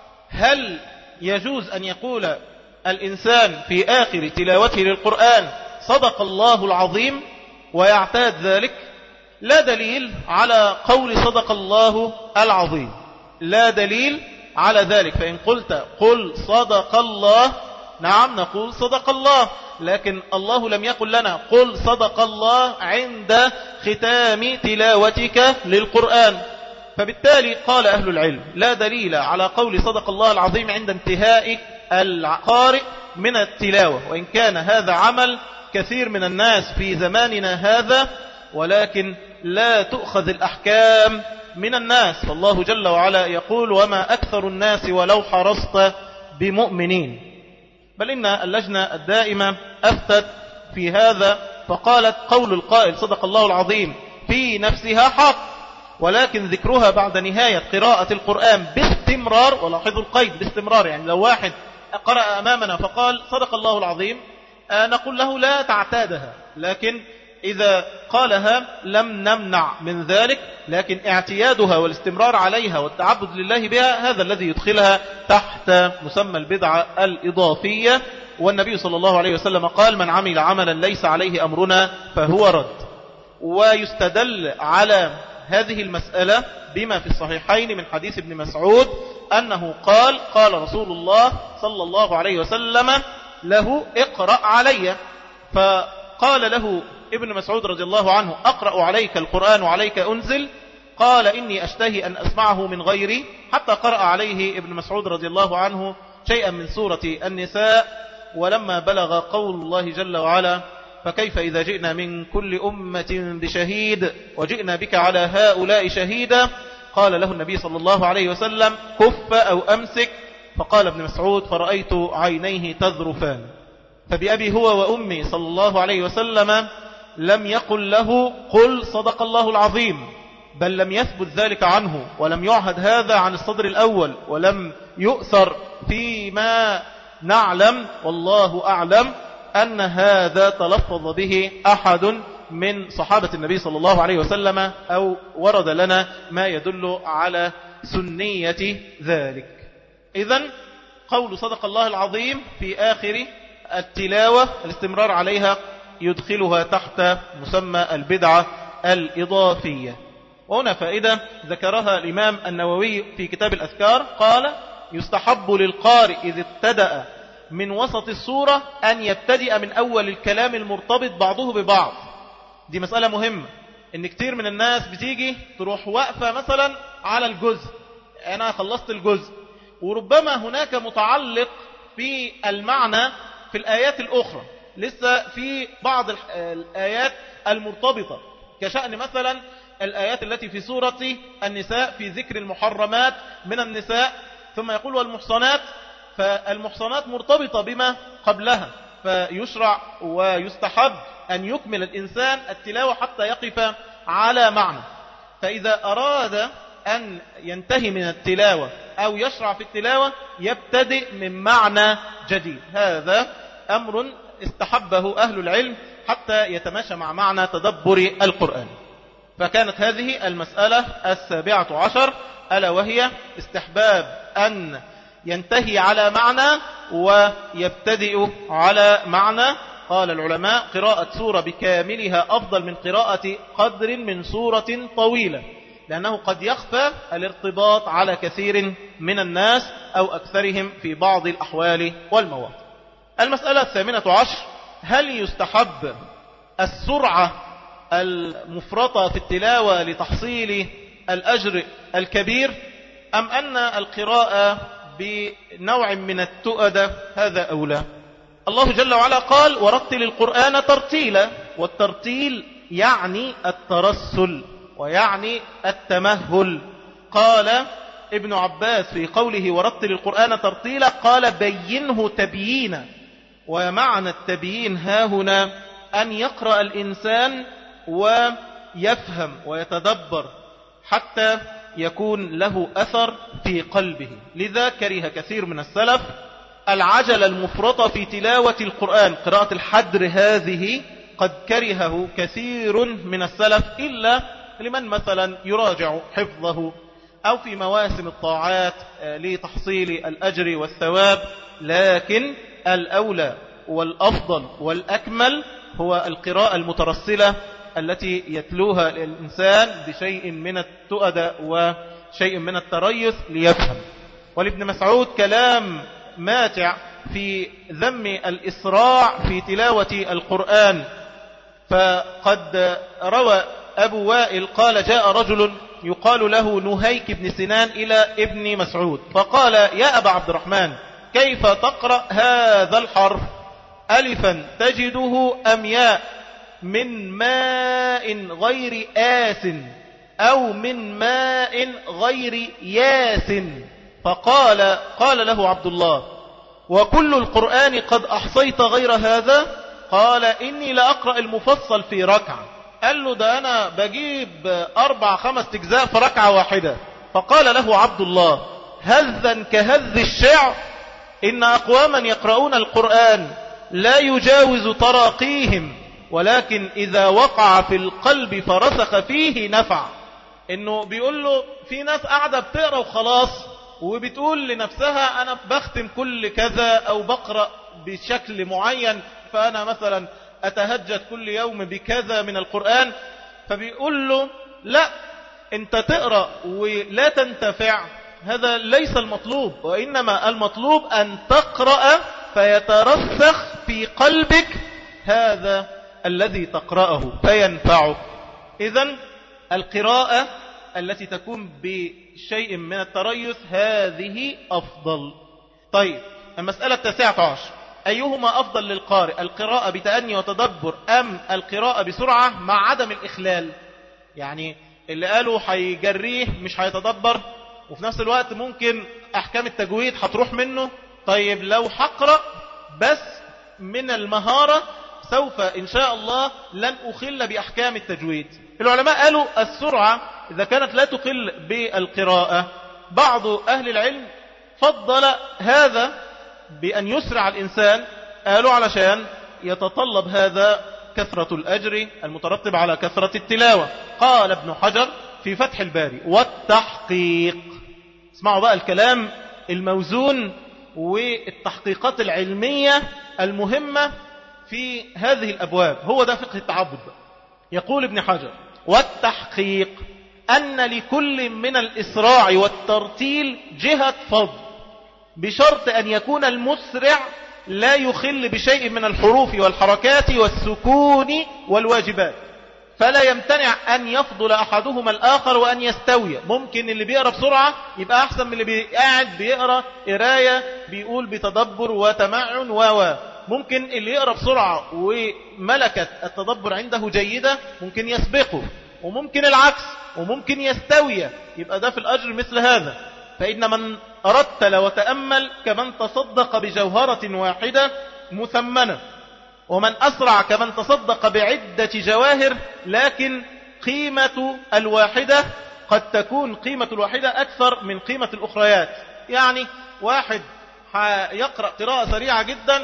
S1: هل يجوز أن يقول الإنسان في آخر تلاوته للقرآن صدق الله العظيم ويعتاد ذلك؟ لا دليل على قول صدق الله العظيم، لا دليل على ذلك. فإن قلت قل صدق الله، نعم نقول صدق الله، لكن الله لم يقل لنا قل صدق الله عند ختام تلاوتك للقرآن. فبالتالي قال أهل العلم: لا دليل على قول صدق الله العظيم عند انتهاء القارئ من التلاوة، وإن كان هذا عمل كثير من الناس في زماننا هذا، ولكن لا تؤخذ الأحكام من الناس. فالله جل وعلا يقول: وما أكثر الناس ولو حرصت بمؤمنين. بل إن اللجنة الدائمة أفتت في هذا فقالت: قول القائل صدق الله العظيم في نفسها حق، ولكن ذكرها بعد نهاية قراءة القرآن باستمرار، ولاحظوا القيد باستمرار، يعني لو واحد قرأ أمامنا فقال صدق الله العظيم نقول له لا تعتادها، لكن إذا قالها لم نمنع من ذلك، لكن اعتيادها والاستمرار عليها والتعبد لله بها هذا الذي يدخلها تحت مسمى البدعة الإضافية. والنبي صلى الله عليه وسلم قال: من عمل عملا ليس عليه أمرنا فهو رد. ويستدل على هذه المسألة بما في الصحيحين من حديث ابن مسعود أنه قال: قال رسول الله صلى الله عليه وسلم له: اقرأ علي. فقال له ابن مسعود رضي الله عنه: أقرأ عليك القرآن وعليك أنزل؟ قال: إني أشتهي أن أسمعه من غيري. حتى قرأ عليه ابن مسعود رضي الله عنه شيئا من سورة النساء. ولما بلغ قول الله جل وعلا: فكيف إذا جئنا من كل أمة بشهيد وجئنا بك على هؤلاء شهيدا، قال له النبي صلى الله عليه وسلم: كف أو أمسك. فقال ابن مسعود: فرأيت عينيه تذرفان. فبأبي هو وأمي صلى الله عليه وسلم لم يقل له قل صدق الله العظيم، بل لم يثبت ذلك عنه، ولم يعهد هذا عن الصدر الأول، ولم يؤثر فيما نعلم والله أعلم أن هذا تلفظ به أحد من صحابة النبي صلى الله عليه وسلم، أو ورد لنا ما يدل على سنية ذلك. إذن قول صدق الله العظيم في آخر التلاوة الاستمرار عليها يدخلها تحت مسمى البدعة الإضافية. وهنا فائدة ذكرها الإمام النووي في كتاب الأذكار، قال: يستحب للقارئ إذ ابتدأ من وسط السورة أن يبتدئ من أول الكلام المرتبط بعضه ببعض. دي مسألة مهمة، إن كتير من الناس بتيجي تروح وقفة مثلا على الجزء، أنا خلصت الجزء، وربما هناك متعلق في المعنى في الآيات الأخرى، لسه في بعض الآيات المرتبطة، كشأن مثلا الآيات التي في سورة النساء في ذكر المحرمات من النساء، ثم يقول والمحصنات، فالمحصنات مرتبطة بما قبلها، فيشرع ويستحب أن يكمل الإنسان التلاوة حتى يقف على معنى. فإذا أراد أن ينتهي من التلاوة أو يشرع في التلاوة يبتدئ من معنى جديد. هذا أمر استحبه أهل العلم حتى يتماشى مع معنى تدبر القرآن. فكانت هذه المسألة 17، ألا وهي استحباب أن ينتهي على معنى ويبتدئ على معنى، قال العلماء قراءة سورة بكاملها أفضل من قراءة قدر من سورة طويلة، لأنه قد يخفى الارتباط على كثير من الناس أو أكثرهم في بعض الأحوال والمواقف. المسألة 18: هل يستحب السرعة المفرطة في التلاوة لتحصيل الأجر الكبير، أم أن القراءة بنوع من التؤدة هذا أولى؟ الله جل وعلا قال: ورتل القرآن ترتيلا، والترتيل يعني الترسل ويعني التمهل. قال ابن عباس في قوله ورتل القرآن ترتيلا قال: بينه تبيينا. ومعنى التبيين ها هنا أن يقرأ الإنسان ويفهم ويتدبر حتى يكون له أثر في قلبه. لذا كره كثير من السلف العجل المفرطة في تلاوة القرآن، قراءة الحدر هذه قد كرهه كثير من السلف، إلا لمن مثلا يراجع حفظه أو في مواسم الطاعات لتحصيل الأجر والثواب. لكن الأولى والأفضل والأكمل هو القراءة المترسلة التي يتلوها الإنسان بشيء من التؤدة وشيء من التريث ليفهم. ولابن مسعود كلام ماتع في ذم الإسراع في تلاوة القرآن، فقد روى أبو وائل قال: جاء رجل يقال له نهيك بن سنان إلى ابن مسعود فقال: يا أبا عبد الرحمن، كيف تقرأ هذا الحرف؟ ألفا تجده أم ياء؟ من ماء غير آس أو من ماء غير ياس؟ قال له عبد الله: وكل القرآن قد أحصيت غير هذا؟ قال: إني لأقرأ المفصل في ركعة. قال له: ده أنا بجيب 4-5 أجزاء في ركعة واحدة. فقال له عبد الله: هذا كهذ الشعر، إن أقواما يقرؤون القرآن لا يجاوز تراقيهم، ولكن إذا وقع في القلب فرسخ فيه نفع. إنه بيقول له في ناس قاعدة بتقرأ وخلاص، وبتقول لنفسها أنا بختم كل كذا أو بقرأ بشكل معين، فأنا مثلا أتهجد كل يوم بكذا من القرآن. فبيقول له لا، أنت تقرأ ولا تنتفع، هذا ليس المطلوب، وإنما المطلوب أن تقرأ فيترسخ في قلبك هذا الذي تقرأه فينفعك. إذن القراءة التي تكون بشيء من التريث هذه أفضل. طيب، المسألة 19: أيهما أفضل للقارئ، القراءة بتأني وتدبر أم القراءة بسرعة مع عدم الإخلال؟ يعني اللي قالوا هيجريه مش هيتدبر، وفي نفس الوقت ممكن أحكام التجويد هتروح منه. طيب لو هقرأ بس من المهارة سوف إن شاء الله لن أخل بأحكام التجويد. العلماء قالوا السرعة إذا كانت لا تخل بالقراءة، بعض أهل العلم فضل هذا بأن يسرع الإنسان، قالوا علشان يتطلب هذا كثرة الأجر المترتب على كثرة التلاوة. قال ابن حجر في فتح الباري: والتحقيق. اسمعوا بقى الكلام الموزون والتحقيقات العلمية المهمة في هذه الأبواب، هو ده فقه التعبد بقى. يقول ابن حجر: والتحقيق أن لكل من الإسراع والترتيل جهة فضل، بشرط أن يكون المسرع لا يخل بشيء من الحروف والحركات والسكون والواجبات، فلا يمتنع أن يفضل أحدهما الآخر وأن يستوي. ممكن اللي بيقرأ بسرعة يبقى أحسن من اللي قاعد بيقرأ قراية بيقول بتدبر وتمعن ممكن اللي يقرأ بسرعة وملكة التدبر عنده جيدة ممكن يسبقه، وممكن العكس، وممكن يستوي، يبقى ده في الأجر مثل هذا. فإن من رتل وتأمل كمن تصدق بجوهرة واحدة مثمنة، ومن أسرع كمن تصدق بعدة جواهر، لكن قيمة الواحدة قد تكون قيمة الواحدة أكثر من قيمة الأخريات. يعني واحد يقرأ قراءة سريعة جدا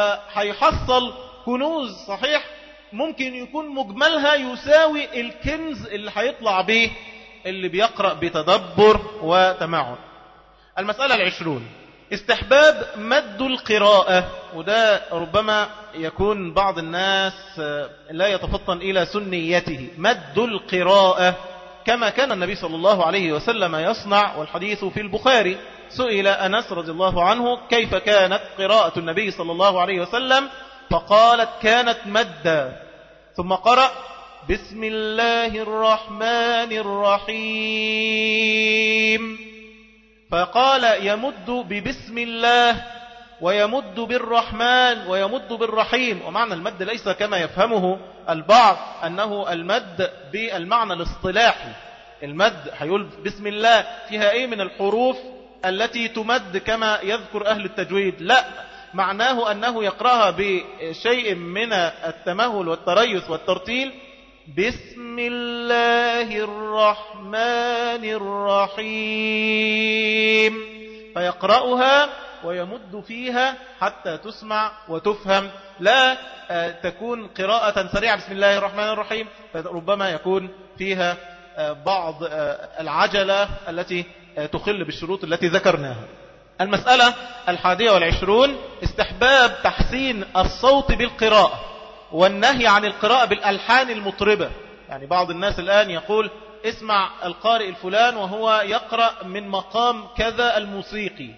S1: فهيحصل كنوز صحيح ممكن يكون مجملها يساوي الكنز اللي هيطلع به اللي بيقرأ بتدبر وتمعن. المسألة 20: استحباب مد القراءة، وده ربما يكون بعض الناس لا يتفطن إلى سنيته. مد القراءة كما كان النبي صلى الله عليه وسلم يصنع، والحديث في البخاري. سئل أنس رضي الله عنه كيف كانت قراءة النبي صلى الله عليه وسلم، فقالت كانت مدا، ثم قرأ بسم الله الرحمن الرحيم، فقال يمد ببسم الله ويمد بالرحمن ويمد بالرحيم. ومعنى المد ليس كما يفهمه البعض أنه المد بالمعنى الاصطلاحي. المد هيقول بسم الله فيها ايه من الحروف التي تمد كما يذكر أهل التجويد، لا، معناه أنه يقرأها بشيء من التمهل والتريث والترتيل. بسم الله الرحمن الرحيم، فيقرأها ويمد فيها حتى تسمع وتفهم، لا تكون قراءة سريعة بسم الله الرحمن الرحيم، فربما يكون فيها بعض العجلة التي تخل بالشروط التي ذكرناها. المسألة 21 استحباب تحسين الصوت بالقراءة والنهي عن القراءة بالألحان المطربة. يعني بعض الناس الآن يقول اسمع القارئ الفلان وهو يقرأ من مقام كذا الموسيقي،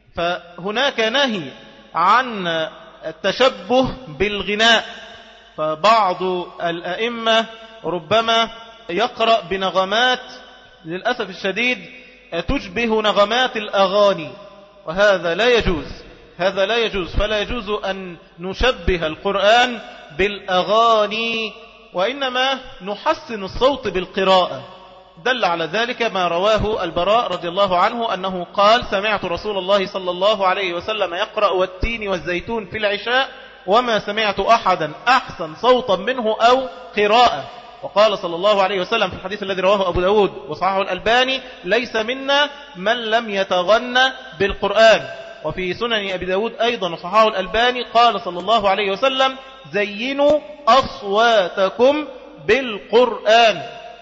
S1: فهناك نهي عن التشبه بالغناء. فبعض الأئمة ربما يقرأ بنغمات للأسف الشديد تشبه نغمات الأغاني، وهذا لا يجوز، هذا لا يجوز. فلا يجوز أن نشبه القرآن بالأغاني، وإنما نحسن الصوت بالقراءة. دل على ذلك ما رواه البراء رضي الله عنه أنه قال سمعت رسول الله صلى الله عليه وسلم يقرأ والتين والزيتون في العشاء وما سمعت أحدا أحسن صوتا منه أو قراءة. وقال صلى الله عليه وسلم في الحديث الذي رواه أبو داود وصححه الألباني ليس منا من لم يتغنى بالقرآن. وفي سنن أبي داود أيضا وصححه الألباني قال صلى الله عليه وسلم زينوا أصواتكم بالقرآن.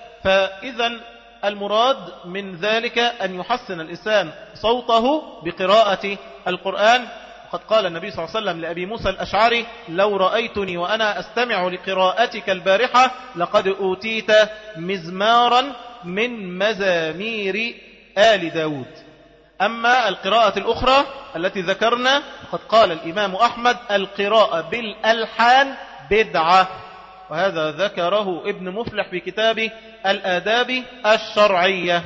S1: فإذا المراد من ذلك أن يحسن الإنسان صوته بقراءة القرآن. وقد قال النبي صلى الله عليه وسلم لأبي موسى الأشعري لو رأيتني وأنا أستمع لقراءتك البارحة لقد أوتيت مزمارا من مزامير آل داود. أما القراءة الأخرى التي ذكرنا فقد قال الإمام أحمد القراءة بالألحان بدعة، وهذا ذكره ابن مفلح في كتابه الآداب الشرعية.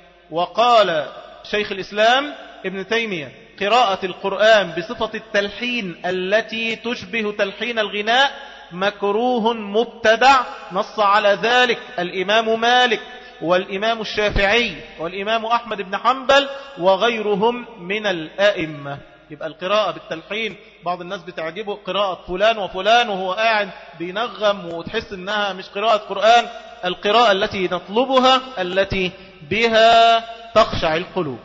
S1: وقال شيخ الإسلام ابن تيمية قراءة القرآن بصفة التلحين التي تشبه تلحين الغناء مكروه مبتدع، نص على ذلك الإمام مالك والإمام الشافعي والإمام أحمد بن حنبل وغيرهم من الأئمة. يبقى القراءة بالتلحين بعض الناس بتعجبه قراءة فلان وفلان وهو قاعد بينغم وتحس انها مش قراءة قرآن. القراءة التي نطلبها التي بها تخشع القلوب.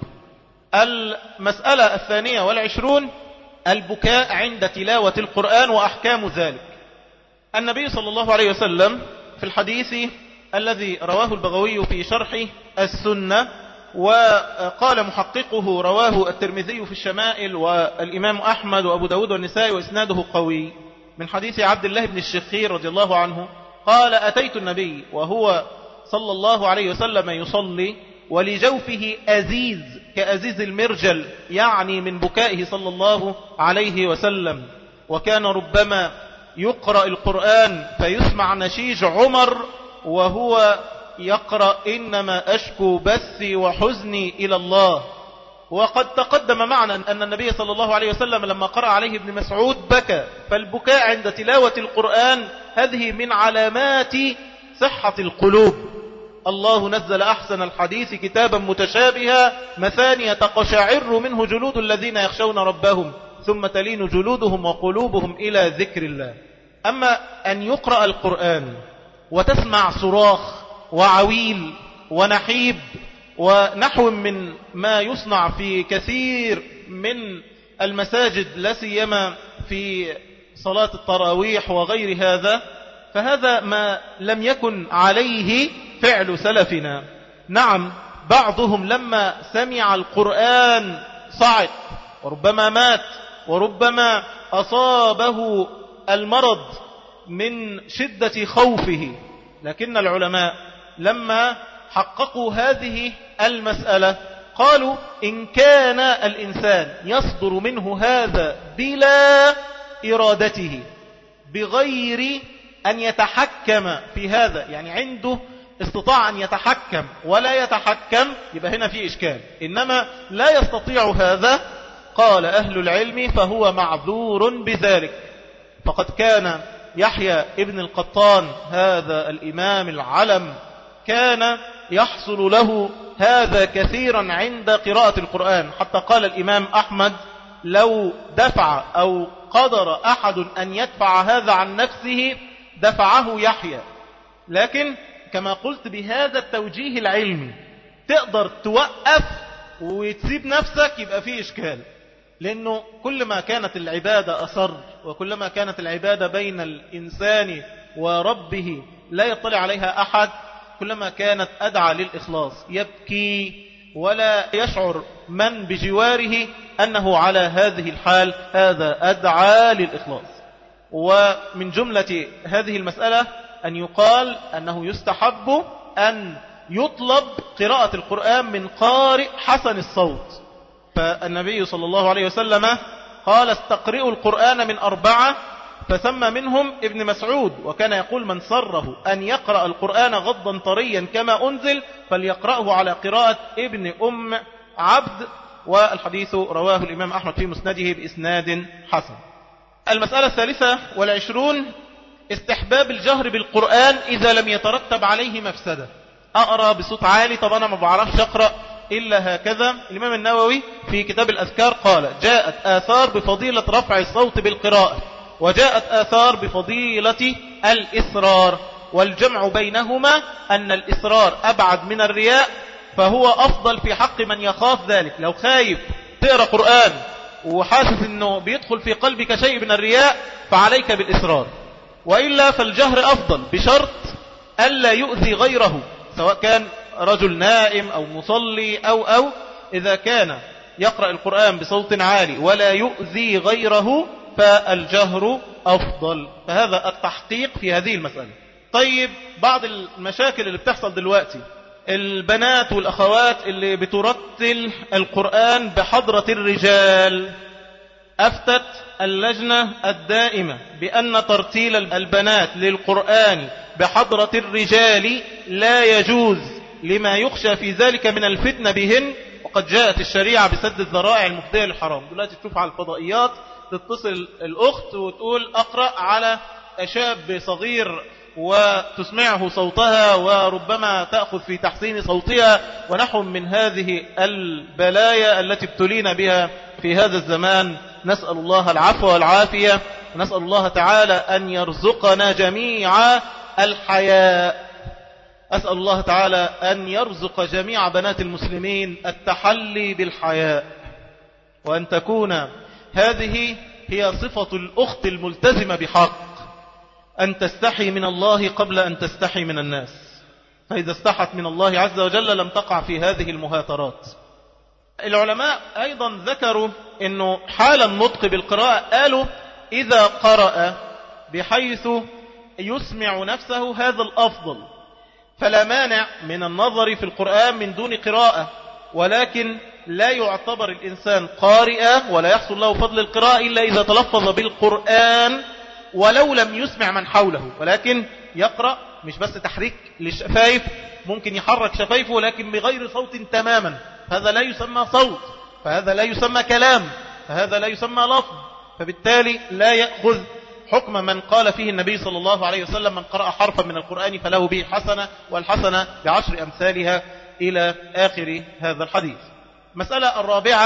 S1: المسألة 22 البكاء عند تلاوة القرآن وأحكام ذلك. النبي صلى الله عليه وسلم في الحديث الذي رواه البغوي في شرح السنة وقال محققه رواه الترمذي في الشمائل والإمام أحمد وأبو داود والنسائي وإسناده قوي، من حديث عبد الله بن الشخير رضي الله عنه قال أتيت النبي وهو صلى الله عليه وسلم يصلي ولجوفه أزيز كأزيز المرجل، يعني من بكائه صلى الله عليه وسلم. وكان ربما يقرأ القرآن فيسمع نشيج عمر وهو يقرأ إنما أشكو بثي وحزني إلى الله. وقد تقدم معنا أن النبي صلى الله عليه وسلم لما قرأ عليه ابن مسعود بكى. فالبكاء عند تلاوة القرآن هذه من علامات صحة القلوب. الله نزل أحسن الحديث كتابا متشابها مثانية تقشعر منه جلود الذين يخشون ربهم ثم تلين جلودهم وقلوبهم إلى ذكر الله. أما أن يقرأ القرآن وتسمع صراخ وعويل ونحيب ونحو من ما يصنع في كثير من المساجد لا سيما في صلاة التراويح وغير هذا، فهذا ما لم يكن عليه فعل سلفنا. نعم بعضهم لما سمع القرآن صعق وربما مات، وربما أصابه المرض من شدة خوفه. لكن العلماء لما حققوا هذه المسألة قالوا إن كان الإنسان يصدر منه هذا بلا إرادته، بغير أن يتحكم في هذا، يعني عنده استطاع أن يتحكم ولا يتحكم، يبقى هنا في إشكال. إنما لا يستطيع هذا، قال أهل العلم فهو معذور بذلك. فقد كان يحيى ابن القطان هذا الإمام العلم كان يحصل له هذا كثيرا عند قراءة القرآن، حتى قال الإمام أحمد لو دفع أو قدر أحد أن يدفع هذا عن نفسه دفعه يحيى. لكن كما قلت بهذا التوجيه العلمي تقدر توقف وتسيب نفسك، يبقى فيه إشكال. لأنه كلما كانت العبادة أصر، وكلما كانت العبادة بين الإنسان وربه لا يطلع عليها أحد، كلما كانت أدعى للإخلاص. يبكي ولا يشعر من بجواره أنه على هذه الحال، هذا أدعى للإخلاص. ومن جملة هذه المسألة أن يقال أنه يستحب أن يطلب قراءة القرآن من قارئ حسن الصوت. فالنبي صلى الله عليه وسلم قال استقرئوا القرآن من 4، فسمى منهم ابن مسعود، وكان يقول من سره أن يقرأ القرآن غضا طريا كما أنزل فليقرأه على قراءة ابن أم عبد. والحديث رواه الإمام أحمد في مسنده بإسناد حسن. المسألة 23 استحباب الجهر بالقرآن إذا لم يترتب عليه مفسدة. أقرأ بصوت عالي، طب أنا ما بعرفش أقرأ إلا هكذا. الإمام النووي في كتاب الأذكار قال جاءت آثار بفضيلة رفع الصوت بالقراءة، وجاءت آثار بفضيلة الإسرار، والجمع بينهما أن الإسرار أبعد من الرياء، فهو أفضل في حق من يخاف ذلك. لو خايف تقرأ قرآن وحاسس أنه بيدخل في قلبك شيء من الرياء فعليك بالإسرار، وإلا فالجهر أفضل بشرط ألا يؤذي غيره، سواء كان رجل نائم أو مصلي أو إذا كان يقرأ القرآن بصوت عالي ولا يؤذي غيره فالجهر أفضل. فهذا التحقيق في هذه المسألة. طيب، بعض المشاكل اللي بتحصل دلوقتي، البنات والأخوات اللي بترتل القرآن بحضرة الرجال. أفتت اللجنة الدائمة بأن ترتيل البنات للقرآن بحضرة الرجال لا يجوز لما يخشى في ذلك من الفتنة بهن، وقد جاءت الشريعة بسد الذرائع المفضية للحرام. دلوقتي تشوف على الفضائيات تتصل الأخت وتقول أقرأ على شاب صغير وتسمعه صوتها، وربما تأخذ في تحسين صوتها، ونحو من هذه البلايا التي ابتلينا بها في هذا الزمان. نسأل الله العفو والعافية، ونسأل الله تعالى أن يرزقنا جميعا الحياء. أسأل الله تعالى أن يرزق جميع بنات المسلمين التحلي بالحياء، وأن تكون هذه هي صفة الأخت الملتزمة بحق، أن تستحي من الله قبل أن تستحي من الناس. فإذا استحت من الله عز وجل لم تقع في هذه المهاترات. العلماء أيضا ذكروا أنه حال النطق بالقراءة قالوا إذا قرأ بحيث يسمع نفسه هذا الأفضل، فلا مانع من النظر في القرآن من دون قراءة، ولكن لا يعتبر الإنسان قارئا ولا يحصل له فضل القراءة إلا إذا تلفظ بالقرآن ولو لم يسمع من حوله، ولكن يقرأ مش بس تحريك للشفايف، ممكن يحرك شفايفه ولكن بغير صوت تماما. هذا لا يسمى صوت، فهذا لا يسمى كلام، فهذا لا يسمى لفظ، فبالتالي لا يأخذ حكم من قال فيه النبي صلى الله عليه وسلم من قرأ حرفا من القرآن فله به حسنة، والحسنة ب10 أمثالها إلى آخر هذا الحديث. مسألة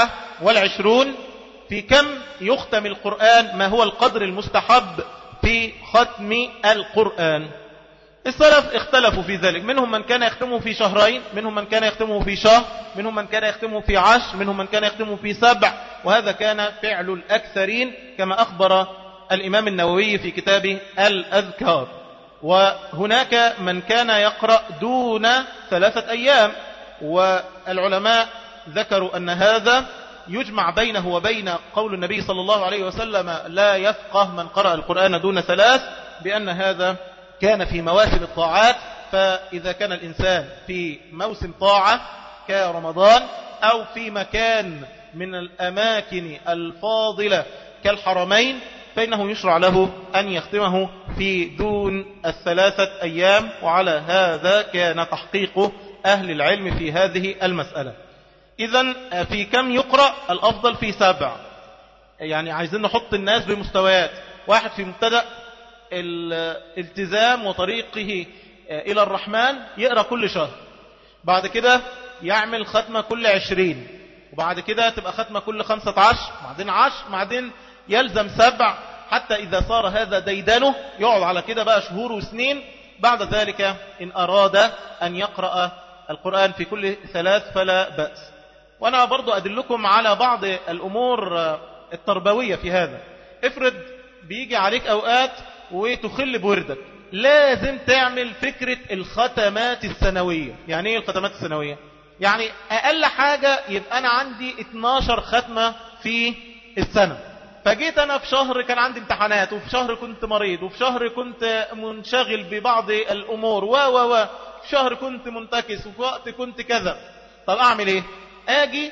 S1: 24 في كم يختم القرآن، ما هو القدر المستحب في ختم القرآن؟ السلف اختلفوا في ذلك، منهم من كان يختمه في 2 شهر، منهم من كان يختمه في 1 شهر، منهم من كان يختمه في 10، منهم من كان يختمه في 7، وهذا كان فعل الأكثرين كما أخبر الإمام النووي في كتابه الأذكار. وهناك من كان يقرأ دون 3 أيام، والعلماء ذكروا أن هذا يجمع بينه وبين قول النبي صلى الله عليه وسلم لا يفقه من قرأ القرآن دون 3، بأن هذا كان في مواسم الطاعات. فإذا كان الإنسان في موسم طاعة كرمضان أو في مكان من الأماكن الفاضلة كالحرمين، فإنه يشرع له أن يختمه في دون 3 أيام. وعلى هذا كان تحقيق أهل العلم في هذه المسألة. إذن في كم يقرأ؟ الأفضل في 7. يعني عايزين نحط الناس بمستويات. واحد في مبتدأ الالتزام وطريقه إلى الرحمن يقرأ كل شهر، بعد كده يعمل ختمة كل 20، وبعد كده تبقى ختمة كل 15، بعدين 10، بعدين يلزم 7، حتى إذا صار هذا ديدنه يقعد على كده بقى شهور وسنين. بعد ذلك إن أراد أن يقرأ القرآن في كل 3 فلا بأس. وأنا برضو أدلكم على بعض الأمور التربوية في هذا. افرض بيجي عليك أوقات وتخل بوردك، لازم تعمل فكرة الختمات السنوية. يعني ايه الختمات السنوية؟ يعني أقل حاجة يبقى أنا عندي 12 ختمة في السنة. فجيت أنا في شهر كان عندي امتحانات، وفي شهر كنت مريض، وفي شهر كنت منشغل ببعض الأمور في شهر كنت منتكس، وفي وقت كنت كذا. طب أعمل إيه؟ آجي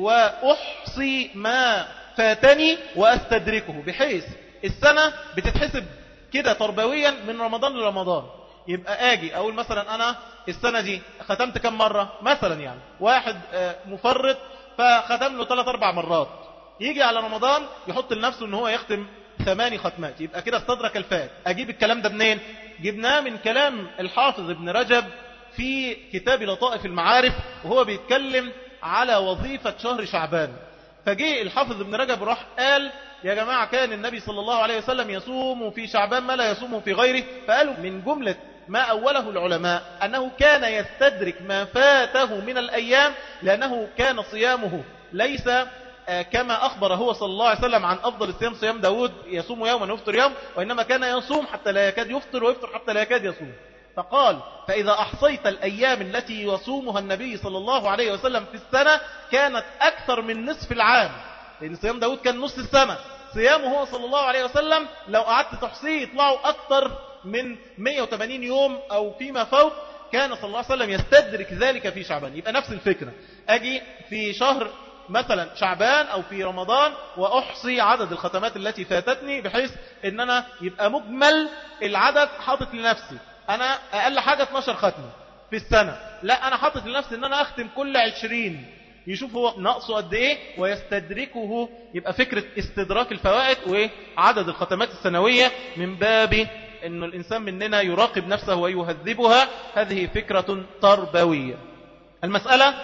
S1: وأحصي ما فاتني وأستدركه، بحيث السنة بتتحسب كده تربويا من رمضان لرمضان. يبقى آجي أقول مثلا أنا السنة دي ختمت كم مرة مثلا، يعني واحد مفرط فختم له 3-4 مرات، يجي على رمضان يحط لنفسه ان هو يختم 8 ختمات، يبقى كده استدرك الفات. اجيب الكلام ده منين؟ جبناه من كلام الحافظ ابن رجب في كتاب لطائف المعارف، وهو بيتكلم على وظيفة شهر شعبان. فجي الحافظ ابن رجب راح قال يا جماعة كان النبي صلى الله عليه وسلم يصوم في شعبان ما لا يصوم في غيره. فقالوا من جملة ما أوله العلماء أنه كان يستدرك ما فاته من الأيام، لأنه كان صيامه ليس كما أخبر هو صلى الله عليه وسلم عن أفضل الصيام صيام داود يصوم يوما ويفطر يوم، وإنما كان يصوم حتى لا يكاد يفطر، ويفطر حتى لا يكاد يصوم. فقال فإذا أحصيت الأيام التي يصومها النبي صلى الله عليه وسلم في السنة كانت أكثر من نصف العام، لأن صيام داود كان نص السنة. صيامه هو صلى الله عليه وسلم لو قعدت تحصيه يطلعوا أكثر من 180 يوم أو فيما فوق. كان صلى الله عليه وسلم يستدرك ذلك في شعبان. يبقى نفس الفكرة، أجي في شهر مثلا شعبان أو في رمضان وأحصي عدد الختمات التي فاتتني، بحيث أن أنا يبقى مجمل العدد حاطط لنفسي أنا أقل حاجة 12 ختمة في السنة، لا أنا حاطط لنفسي أن أنا أختم كل 20، يشوف هو نقصه قد إيه ويستدركه. يبقى فكرة استدراك الفوائد وعدد الختمات السنوية من باب أن الإنسان مننا يراقب نفسه ويهذبها. هذه فكرة تربوية. المسألة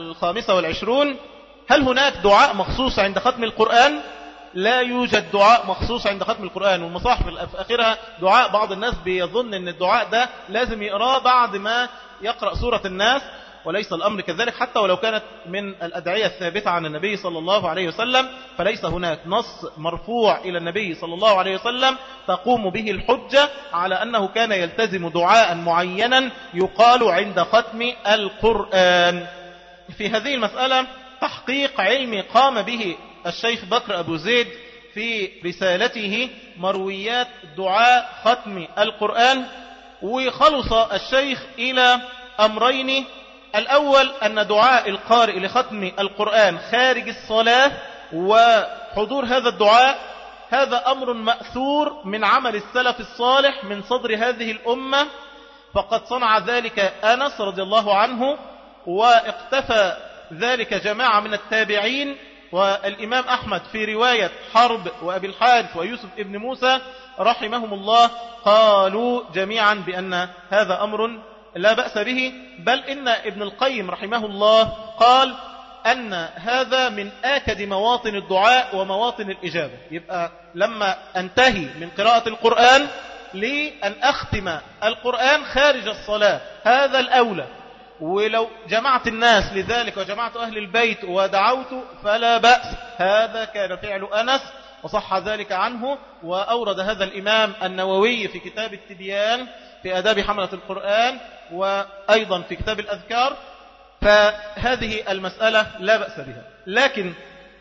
S1: 25، هل هناك دعاء مخصوص عند ختم القرآن؟ لا يوجد دعاء مخصوص عند ختم القرآن. والمصاحف في آخرها دعاء بعض الناس بيظن أن الدعاء ده لازم يقراه بعد ما يقرأ سورة الناس، وليس الأمر كذلك. حتى ولو كانت من الأدعية الثابتة عن النبي صلى الله عليه وسلم، فليس هناك نص مرفوع إلى النبي صلى الله عليه وسلم تقوم به الحجة على أنه كان يلتزم دعاء معينا يقال عند ختم القرآن. في هذه المسألة تحقيق علمي قام به الشيخ بكر أبو زيد في رسالته مرويات دعاء ختم القرآن. وخلص الشيخ إلى أمرين: الأول أن دعاء القارئ لختم القرآن خارج الصلاة وحضور هذا الدعاء هذا أمر مأثور من عمل السلف الصالح من صدر هذه الأمة، فقد صنع ذلك أنس رضي الله عنه، واقتفى ذلك جماعة من التابعين. والإمام أحمد في رواية حرب وأبي الحارث ويوسف ابن موسى رحمهم الله قالوا جميعا بأن هذا أمر لا بأس به، بل إن ابن القيم رحمه الله قال أن هذا من آكد مواطن الدعاء ومواطن الإجابة. يبقى لما أنتهي من قراءة القرآن لأن أختم القرآن خارج الصلاة هذا الأولى، ولو جمعت الناس لذلك وجمعت أهل البيت ودعوت فلا بأس. هذا كان فعل أنس وصح ذلك عنه، وأورد هذا الإمام النووي في كتاب التبيان في آداب حملة القرآن، وأيضا في كتاب الأذكار. فهذه المسألة لا بأس بها. لكن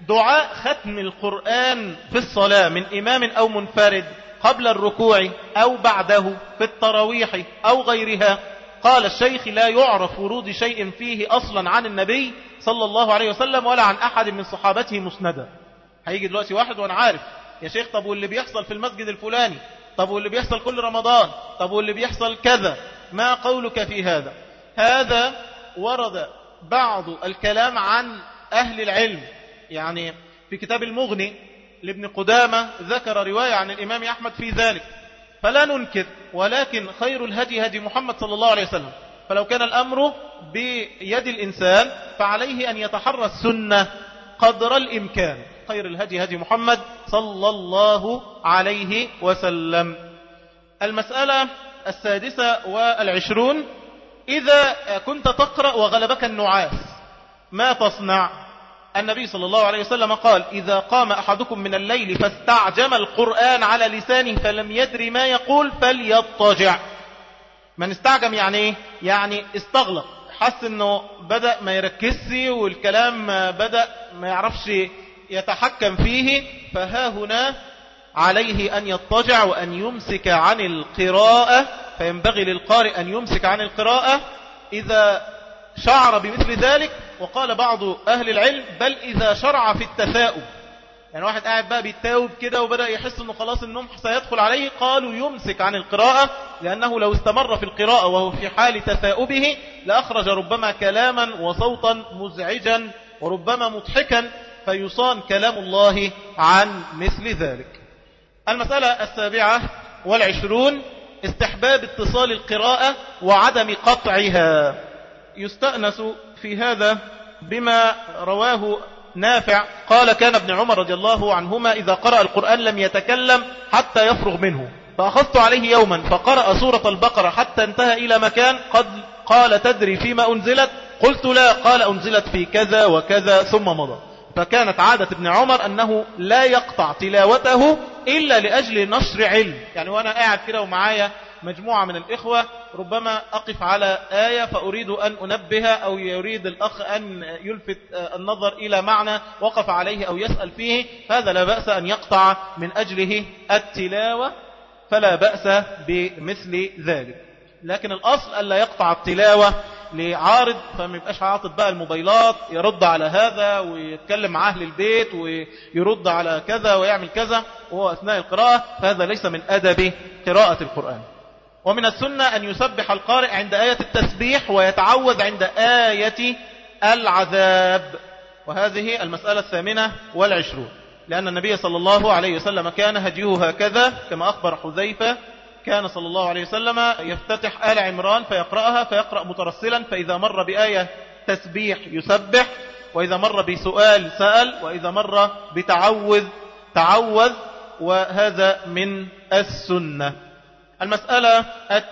S1: دعاء ختم القرآن في الصلاة من إمام أو منفرد قبل الركوع أو بعده في التراويح أو غيرها، قال الشيخ لا يعرف ورود شيء فيه أصلا عن النبي صلى الله عليه وسلم ولا عن أحد من صحابته مسندا. هيجي دلوقتي واحد وأنا عارف يا شيخ، طب واللي بيحصل في المسجد الفلاني، طب واللي بيحصل كل رمضان، طب واللي بيحصل كذا، ما قولك في هذا؟ هذا ورد بعض الكلام عن أهل العلم، يعني في كتاب المغني لابن قدامة ذكر رواية عن الإمام أحمد في ذلك، فلا ننكر، ولكن خير الهدي هدي محمد صلى الله عليه وسلم. فلو كان الأمر بيد الإنسان فعليه أن يتحرى السنة قدر الإمكان. خير الهدي هدي محمد صلى الله عليه وسلم. المسألة 26: إذا كنت تقرأ وغلبك النعاس ما تصنع؟ النبي صلى الله عليه وسلم قال: إذا قام أحدكم من الليل فاستعجم القرآن على لسانه فلم يدري ما يقول فليضطجع. من استعجم يعني إيه؟ يعني استغلق، حس أنه بدأ ما يركزش والكلام بدأ ما يعرفش يتحكم فيه، فها هنا عليه أن يضطجع وأن يمسك عن القراءة. فينبغي للقارئ أن يمسك عن القراءة إذا شعر بمثل ذلك. وقال بعض أهل العلم بل إذا شرع في التثاؤب، يعني واحد قاعد بقى بيتاوب كده وبدأ يحس أنه خلاص النوم سيدخل عليه، قالوا يمسك عن القراءة، لأنه لو استمر في القراءة وهو في حال تثاؤبه لأخرج ربما كلاما وصوتا مزعجا وربما مضحكا، فيصان كلام الله عن مثل ذلك. المسألة 27: استحباب اتصال القراءة وعدم قطعها. يستأنس في هذا بما رواه نافع قال: كان ابن عمر رضي الله عنهما إذا قرأ القرآن لم يتكلم حتى يفرغ منه، فأخذت عليه يوما فقرأ سورة البقرة حتى انتهى إلى مكان قال: تدري فيما أنزلت؟ قلت: لا. قال: أنزلت في كذا وكذا، ثم مضى. فكانت عادة ابن عمر أنه لا يقطع تلاوته إلا لأجل نشر علم. يعني وأنا قاعد كده ومعايا مجموعة من الإخوة ربما أقف على آية فأريد أن أنبه، أو يريد الأخ أن يلفت النظر إلى معنى وقف عليه أو يسأل فيه، هذا لا بأس أن يقطع من أجله التلاوة، فلا بأس بمثل ذلك. لكن الأصل ألا يقطع التلاوة لعارض، فما يبقاش عاطب بقى الموبايلات يرد على هذا ويتكلم مع أهل البيت ويرد على كذا ويعمل كذا وهو أثناء القراءة، فهذا ليس من أدب قراءة القرآن. ومن السنة أن يسبح القارئ عند آية التسبيح ويتعوذ عند آية العذاب. وهذه المسألة 28، لأن النبي صلى الله عليه وسلم كان هديه هكذا كما أخبر حذيفة. كان صلى الله عليه وسلم يفتتح آل عمران فيقرأها، فيقرأ مترسلا، فإذا مر بآية تسبيح يسبح، وإذا مر بسؤال سأل، وإذا مر بتعوذ تعوذ، وهذا من السنة. المسألة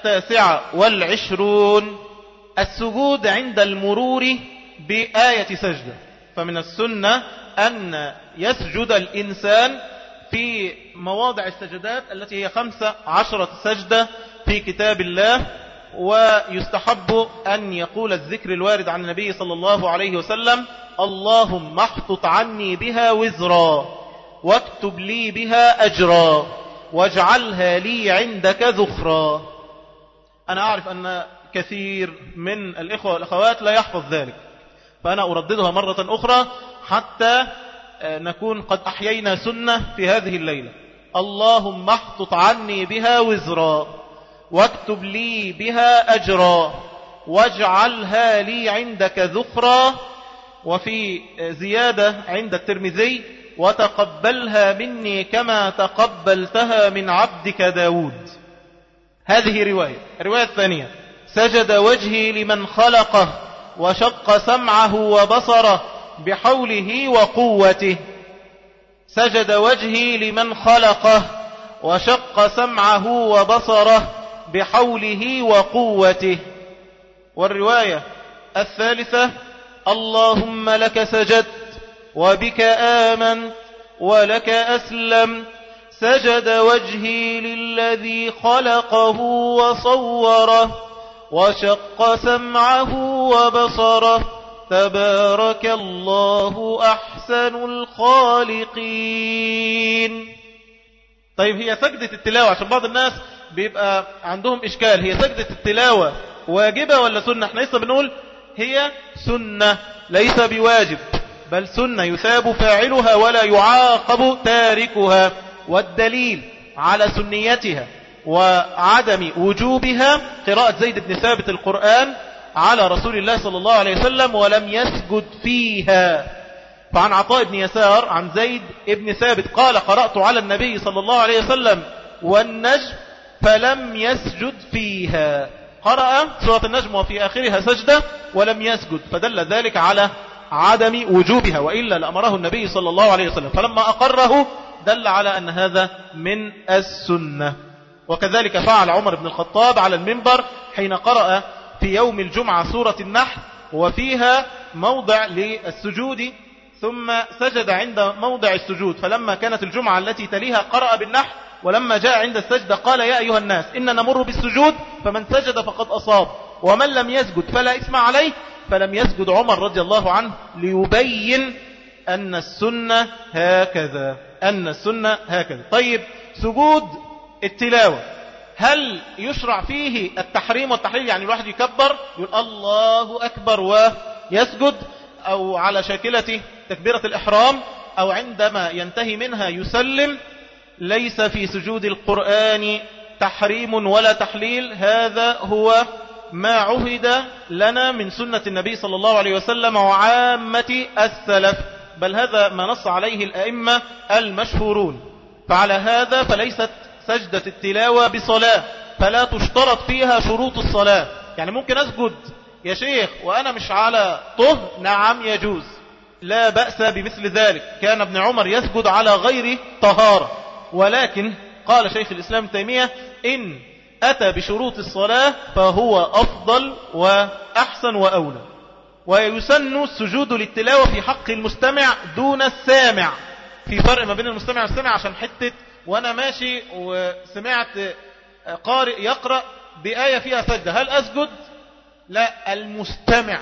S1: 29: السجود عند المرور بآية سجدة. فمن السنة أن يسجد الإنسان في مواضع السجدات التي هي 15 سجدة في كتاب الله، ويستحب أن يقول الذكر الوارد عن النبي صلى الله عليه وسلم: اللهم احطط عني بها وزرا واكتب لي بها أجرا واجعلها لي عندك ذخرا. أنا أعرف أن كثير من الإخوة والأخوات لا يحفظ ذلك، فأنا أرددها مرة أخرى حتى نكون قد أحيينا سنة في هذه الليلة: اللهم احطط عني بها وزرا واكتب لي بها أجرا واجعلها لي عندك ذخرا. وفي زيادة عند الترمذي: وتقبلها مني كما تقبلتها من عبدك داود. هذه الرواية الثانية: سجد وجهي لمن خلقه وشق سمعه وبصره بحوله وقوته. سجد وجهي لمن خلقه وشق سمعه وبصره بحوله وقوته. والرواية الثالثة: اللهم لك سجدت وبك آمنت ولك أسلم. سجد وجهي للذي خلقه وصوره وشق سمعه وبصره تبارك الله أحسن الخالقين. طيب هي سجدة التلاوة، عشان بعض الناس بيبقى عندهم إشكال، هي سجدة التلاوة واجبة ولا سنة؟ احنا لسه بنقول هي سنة ليس بواجب، بل سنة يثاب فاعلها ولا يعاقب تاركها. والدليل على سنيتها وعدم وجوبها قراءة زيد بن ثابت القرآن على رسول الله صلى الله عليه وسلم ولم يسجد فيها. فعن عطاء بن يسار عن زيد بن ثابت قال: قرأت على النبي صلى الله عليه وسلم والنجم فلم يسجد فيها. قرأ سورة النجم وفي آخرها سجدة ولم يسجد، فدل ذلك على عدم وجوبها، وإلا لأمره النبي صلى الله عليه وسلم، فلما أقره دل على أن هذا من السنة. وكذلك فعل عمر بن الخطاب على المنبر حين قرأ في يوم الجمعة سورة النحل وفيها موضع للسجود، ثم سجد عند موضع السجود، فلما كانت الجمعة التي تليها قرأ بالنحل، ولما جاء عند السجدة قال: يا أيها الناس إن نمر بالسجود فمن سجد فقد أصاب ومن لم يسجد فلا إثم عليه. فلم يسجد عمر رضي الله عنه ليبين أن السنة هكذا، أن السنة هكذا. طيب سجود التلاوة هل يشرع فيه التحريم والتحليل؟ يعني الواحد يكبر يقول الله أكبر ويسجد، أو على شاكلة تكبيرة الإحرام، أو عندما ينتهي منها يسلم؟ ليس في سجود القرآن تحريم ولا تحليل، هذا هو ما عهد لنا من سنة النبي صلى الله عليه وسلم وعامة السلف، بل هذا ما نص عليه الأئمة المشهورون. فعلى هذا فليست سجدة التلاوة بصلاة، فلا تشترط فيها شروط الصلاة. يعني ممكن أسجد يا شيخ وأنا مش على طهر، نعم يجوز، لا بأس بمثل ذلك. كان ابن عمر يسجد على غير طهارة، ولكن قال شيخ الإسلام تيمية: إن أتى بشروط الصلاة فهو أفضل وأحسن وأولى. ويسن السجود للتلاوة في حق المستمع دون السامع. في فرق ما بين المستمع والسامع، عشان حتة وأنا ماشي وسمعت قارئ يقرأ بآية فيها سجدة، هل أسجد؟ لا، المستمع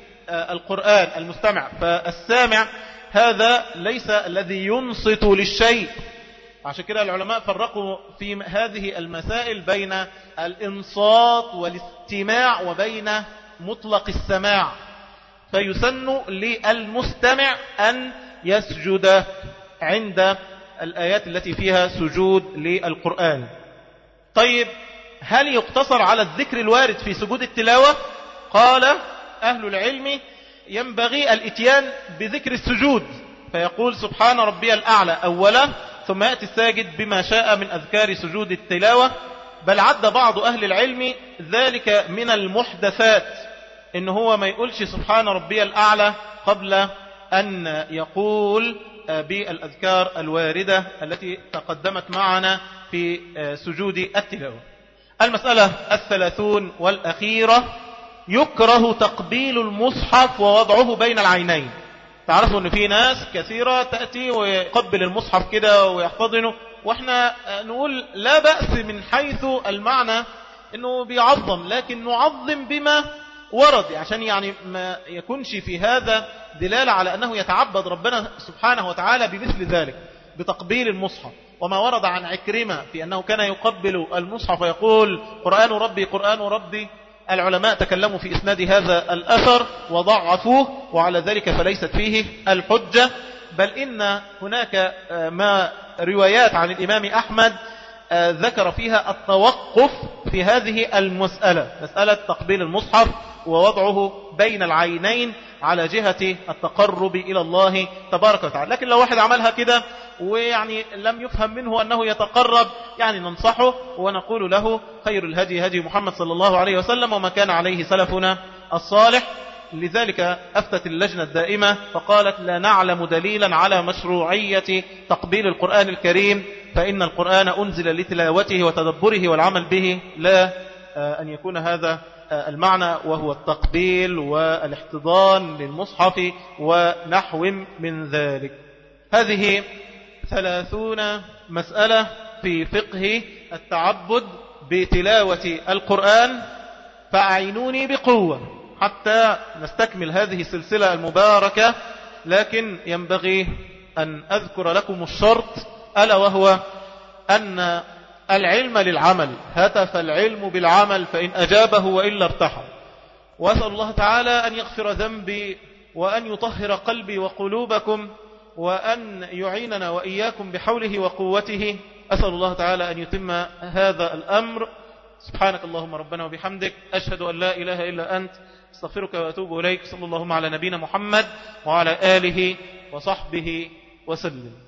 S1: للقرآن المستمع، فالسامع هذا ليس الذي ينصت للشيء. عشان كده العلماء فرقوا في هذه المسائل بين الإنصات والاستماع وبين مطلق السماع. فيسن للمستمع أن يسجد عند الآيات التي فيها سجود للقرآن. طيب هل يقتصر على الذكر الوارد في سجود التلاوة؟ قال أهل العلم: ينبغي الاتيان بذكر السجود، فيقول سبحان ربي الأعلى أولا، ثم يأتي الساجد بما شاء من أذكار سجود التلاوة. بل عد بعض أهل العلم ذلك من المحدثات، إن هو ما يقولش سبحان ربي الأعلى قبل أن يقول بالأذكار الواردة التي تقدمت معنا في سجود التلاوة. المسألة 30 والأخيرة: يكره تقبيل المصحف ووضعه بين العينين. تعرفوا أن في ناس كثيرة تأتي ويقبل المصحف كده ويحتضنه، وإحنا نقول لا بأس من حيث المعنى أنه بيعظم، لكن نعظم بما ورد، عشان يعني ما يكونش في هذا دلالة على أنه يتعبد ربنا سبحانه وتعالى بمثل ذلك بتقبيل المصحف. وما ورد عن عكرمة في أنه كان يقبل المصحف ويقول قرآن ربي قرآن ربي، العلماء تكلموا في إسناد هذا الأثر وضعفوه، وعلى ذلك فليست فيه الحجة. بل إن هناك ما روايات عن الإمام أحمد ذكر فيها التوقف في هذه المسألة، مسألة تقبيل المصحف ووضعه بين العينين على جهة التقرب إلى الله تبارك وتعالى. لكن لو واحد عملها كده ويعني لم يفهم منه أنه يتقرب، يعني ننصحه ونقول له: خير الهدي هدي محمد صلى الله عليه وسلم وما كان عليه سلفنا الصالح. لذلك أفتت اللجنة الدائمة فقالت: لا نعلم دليلا على مشروعية تقبيل القرآن الكريم، فإن القرآن أنزل لتلاوته وتدبره والعمل به، لا أن يكون هذا المعنى وهو التقبيل والاحتضان للمصحف ونحو من ذلك. هذه 30 مسألة في فقه التعبد بتلاوة القرآن، فأعينوني بقوة حتى نستكمل هذه السلسلة المباركة، لكن ينبغي أن أذكر لكم الشرط، ألا وهو أن العلم للعمل، هتف العلم بالعمل فإن أجابه وإلا ارتحل. وأسأل الله تعالى أن يغفر ذنبي وأن يطهر قلبي وقلوبكم وأن يعيننا وإياكم بحوله وقوته. أسأل الله تعالى أن يتم هذا الأمر. سبحانك اللهم ربنا وبحمدك، أشهد أن لا إله إلا أنت، استغفرك وأتوب إليك. صلى الله على نبينا محمد وعلى آله وصحبه وسلم.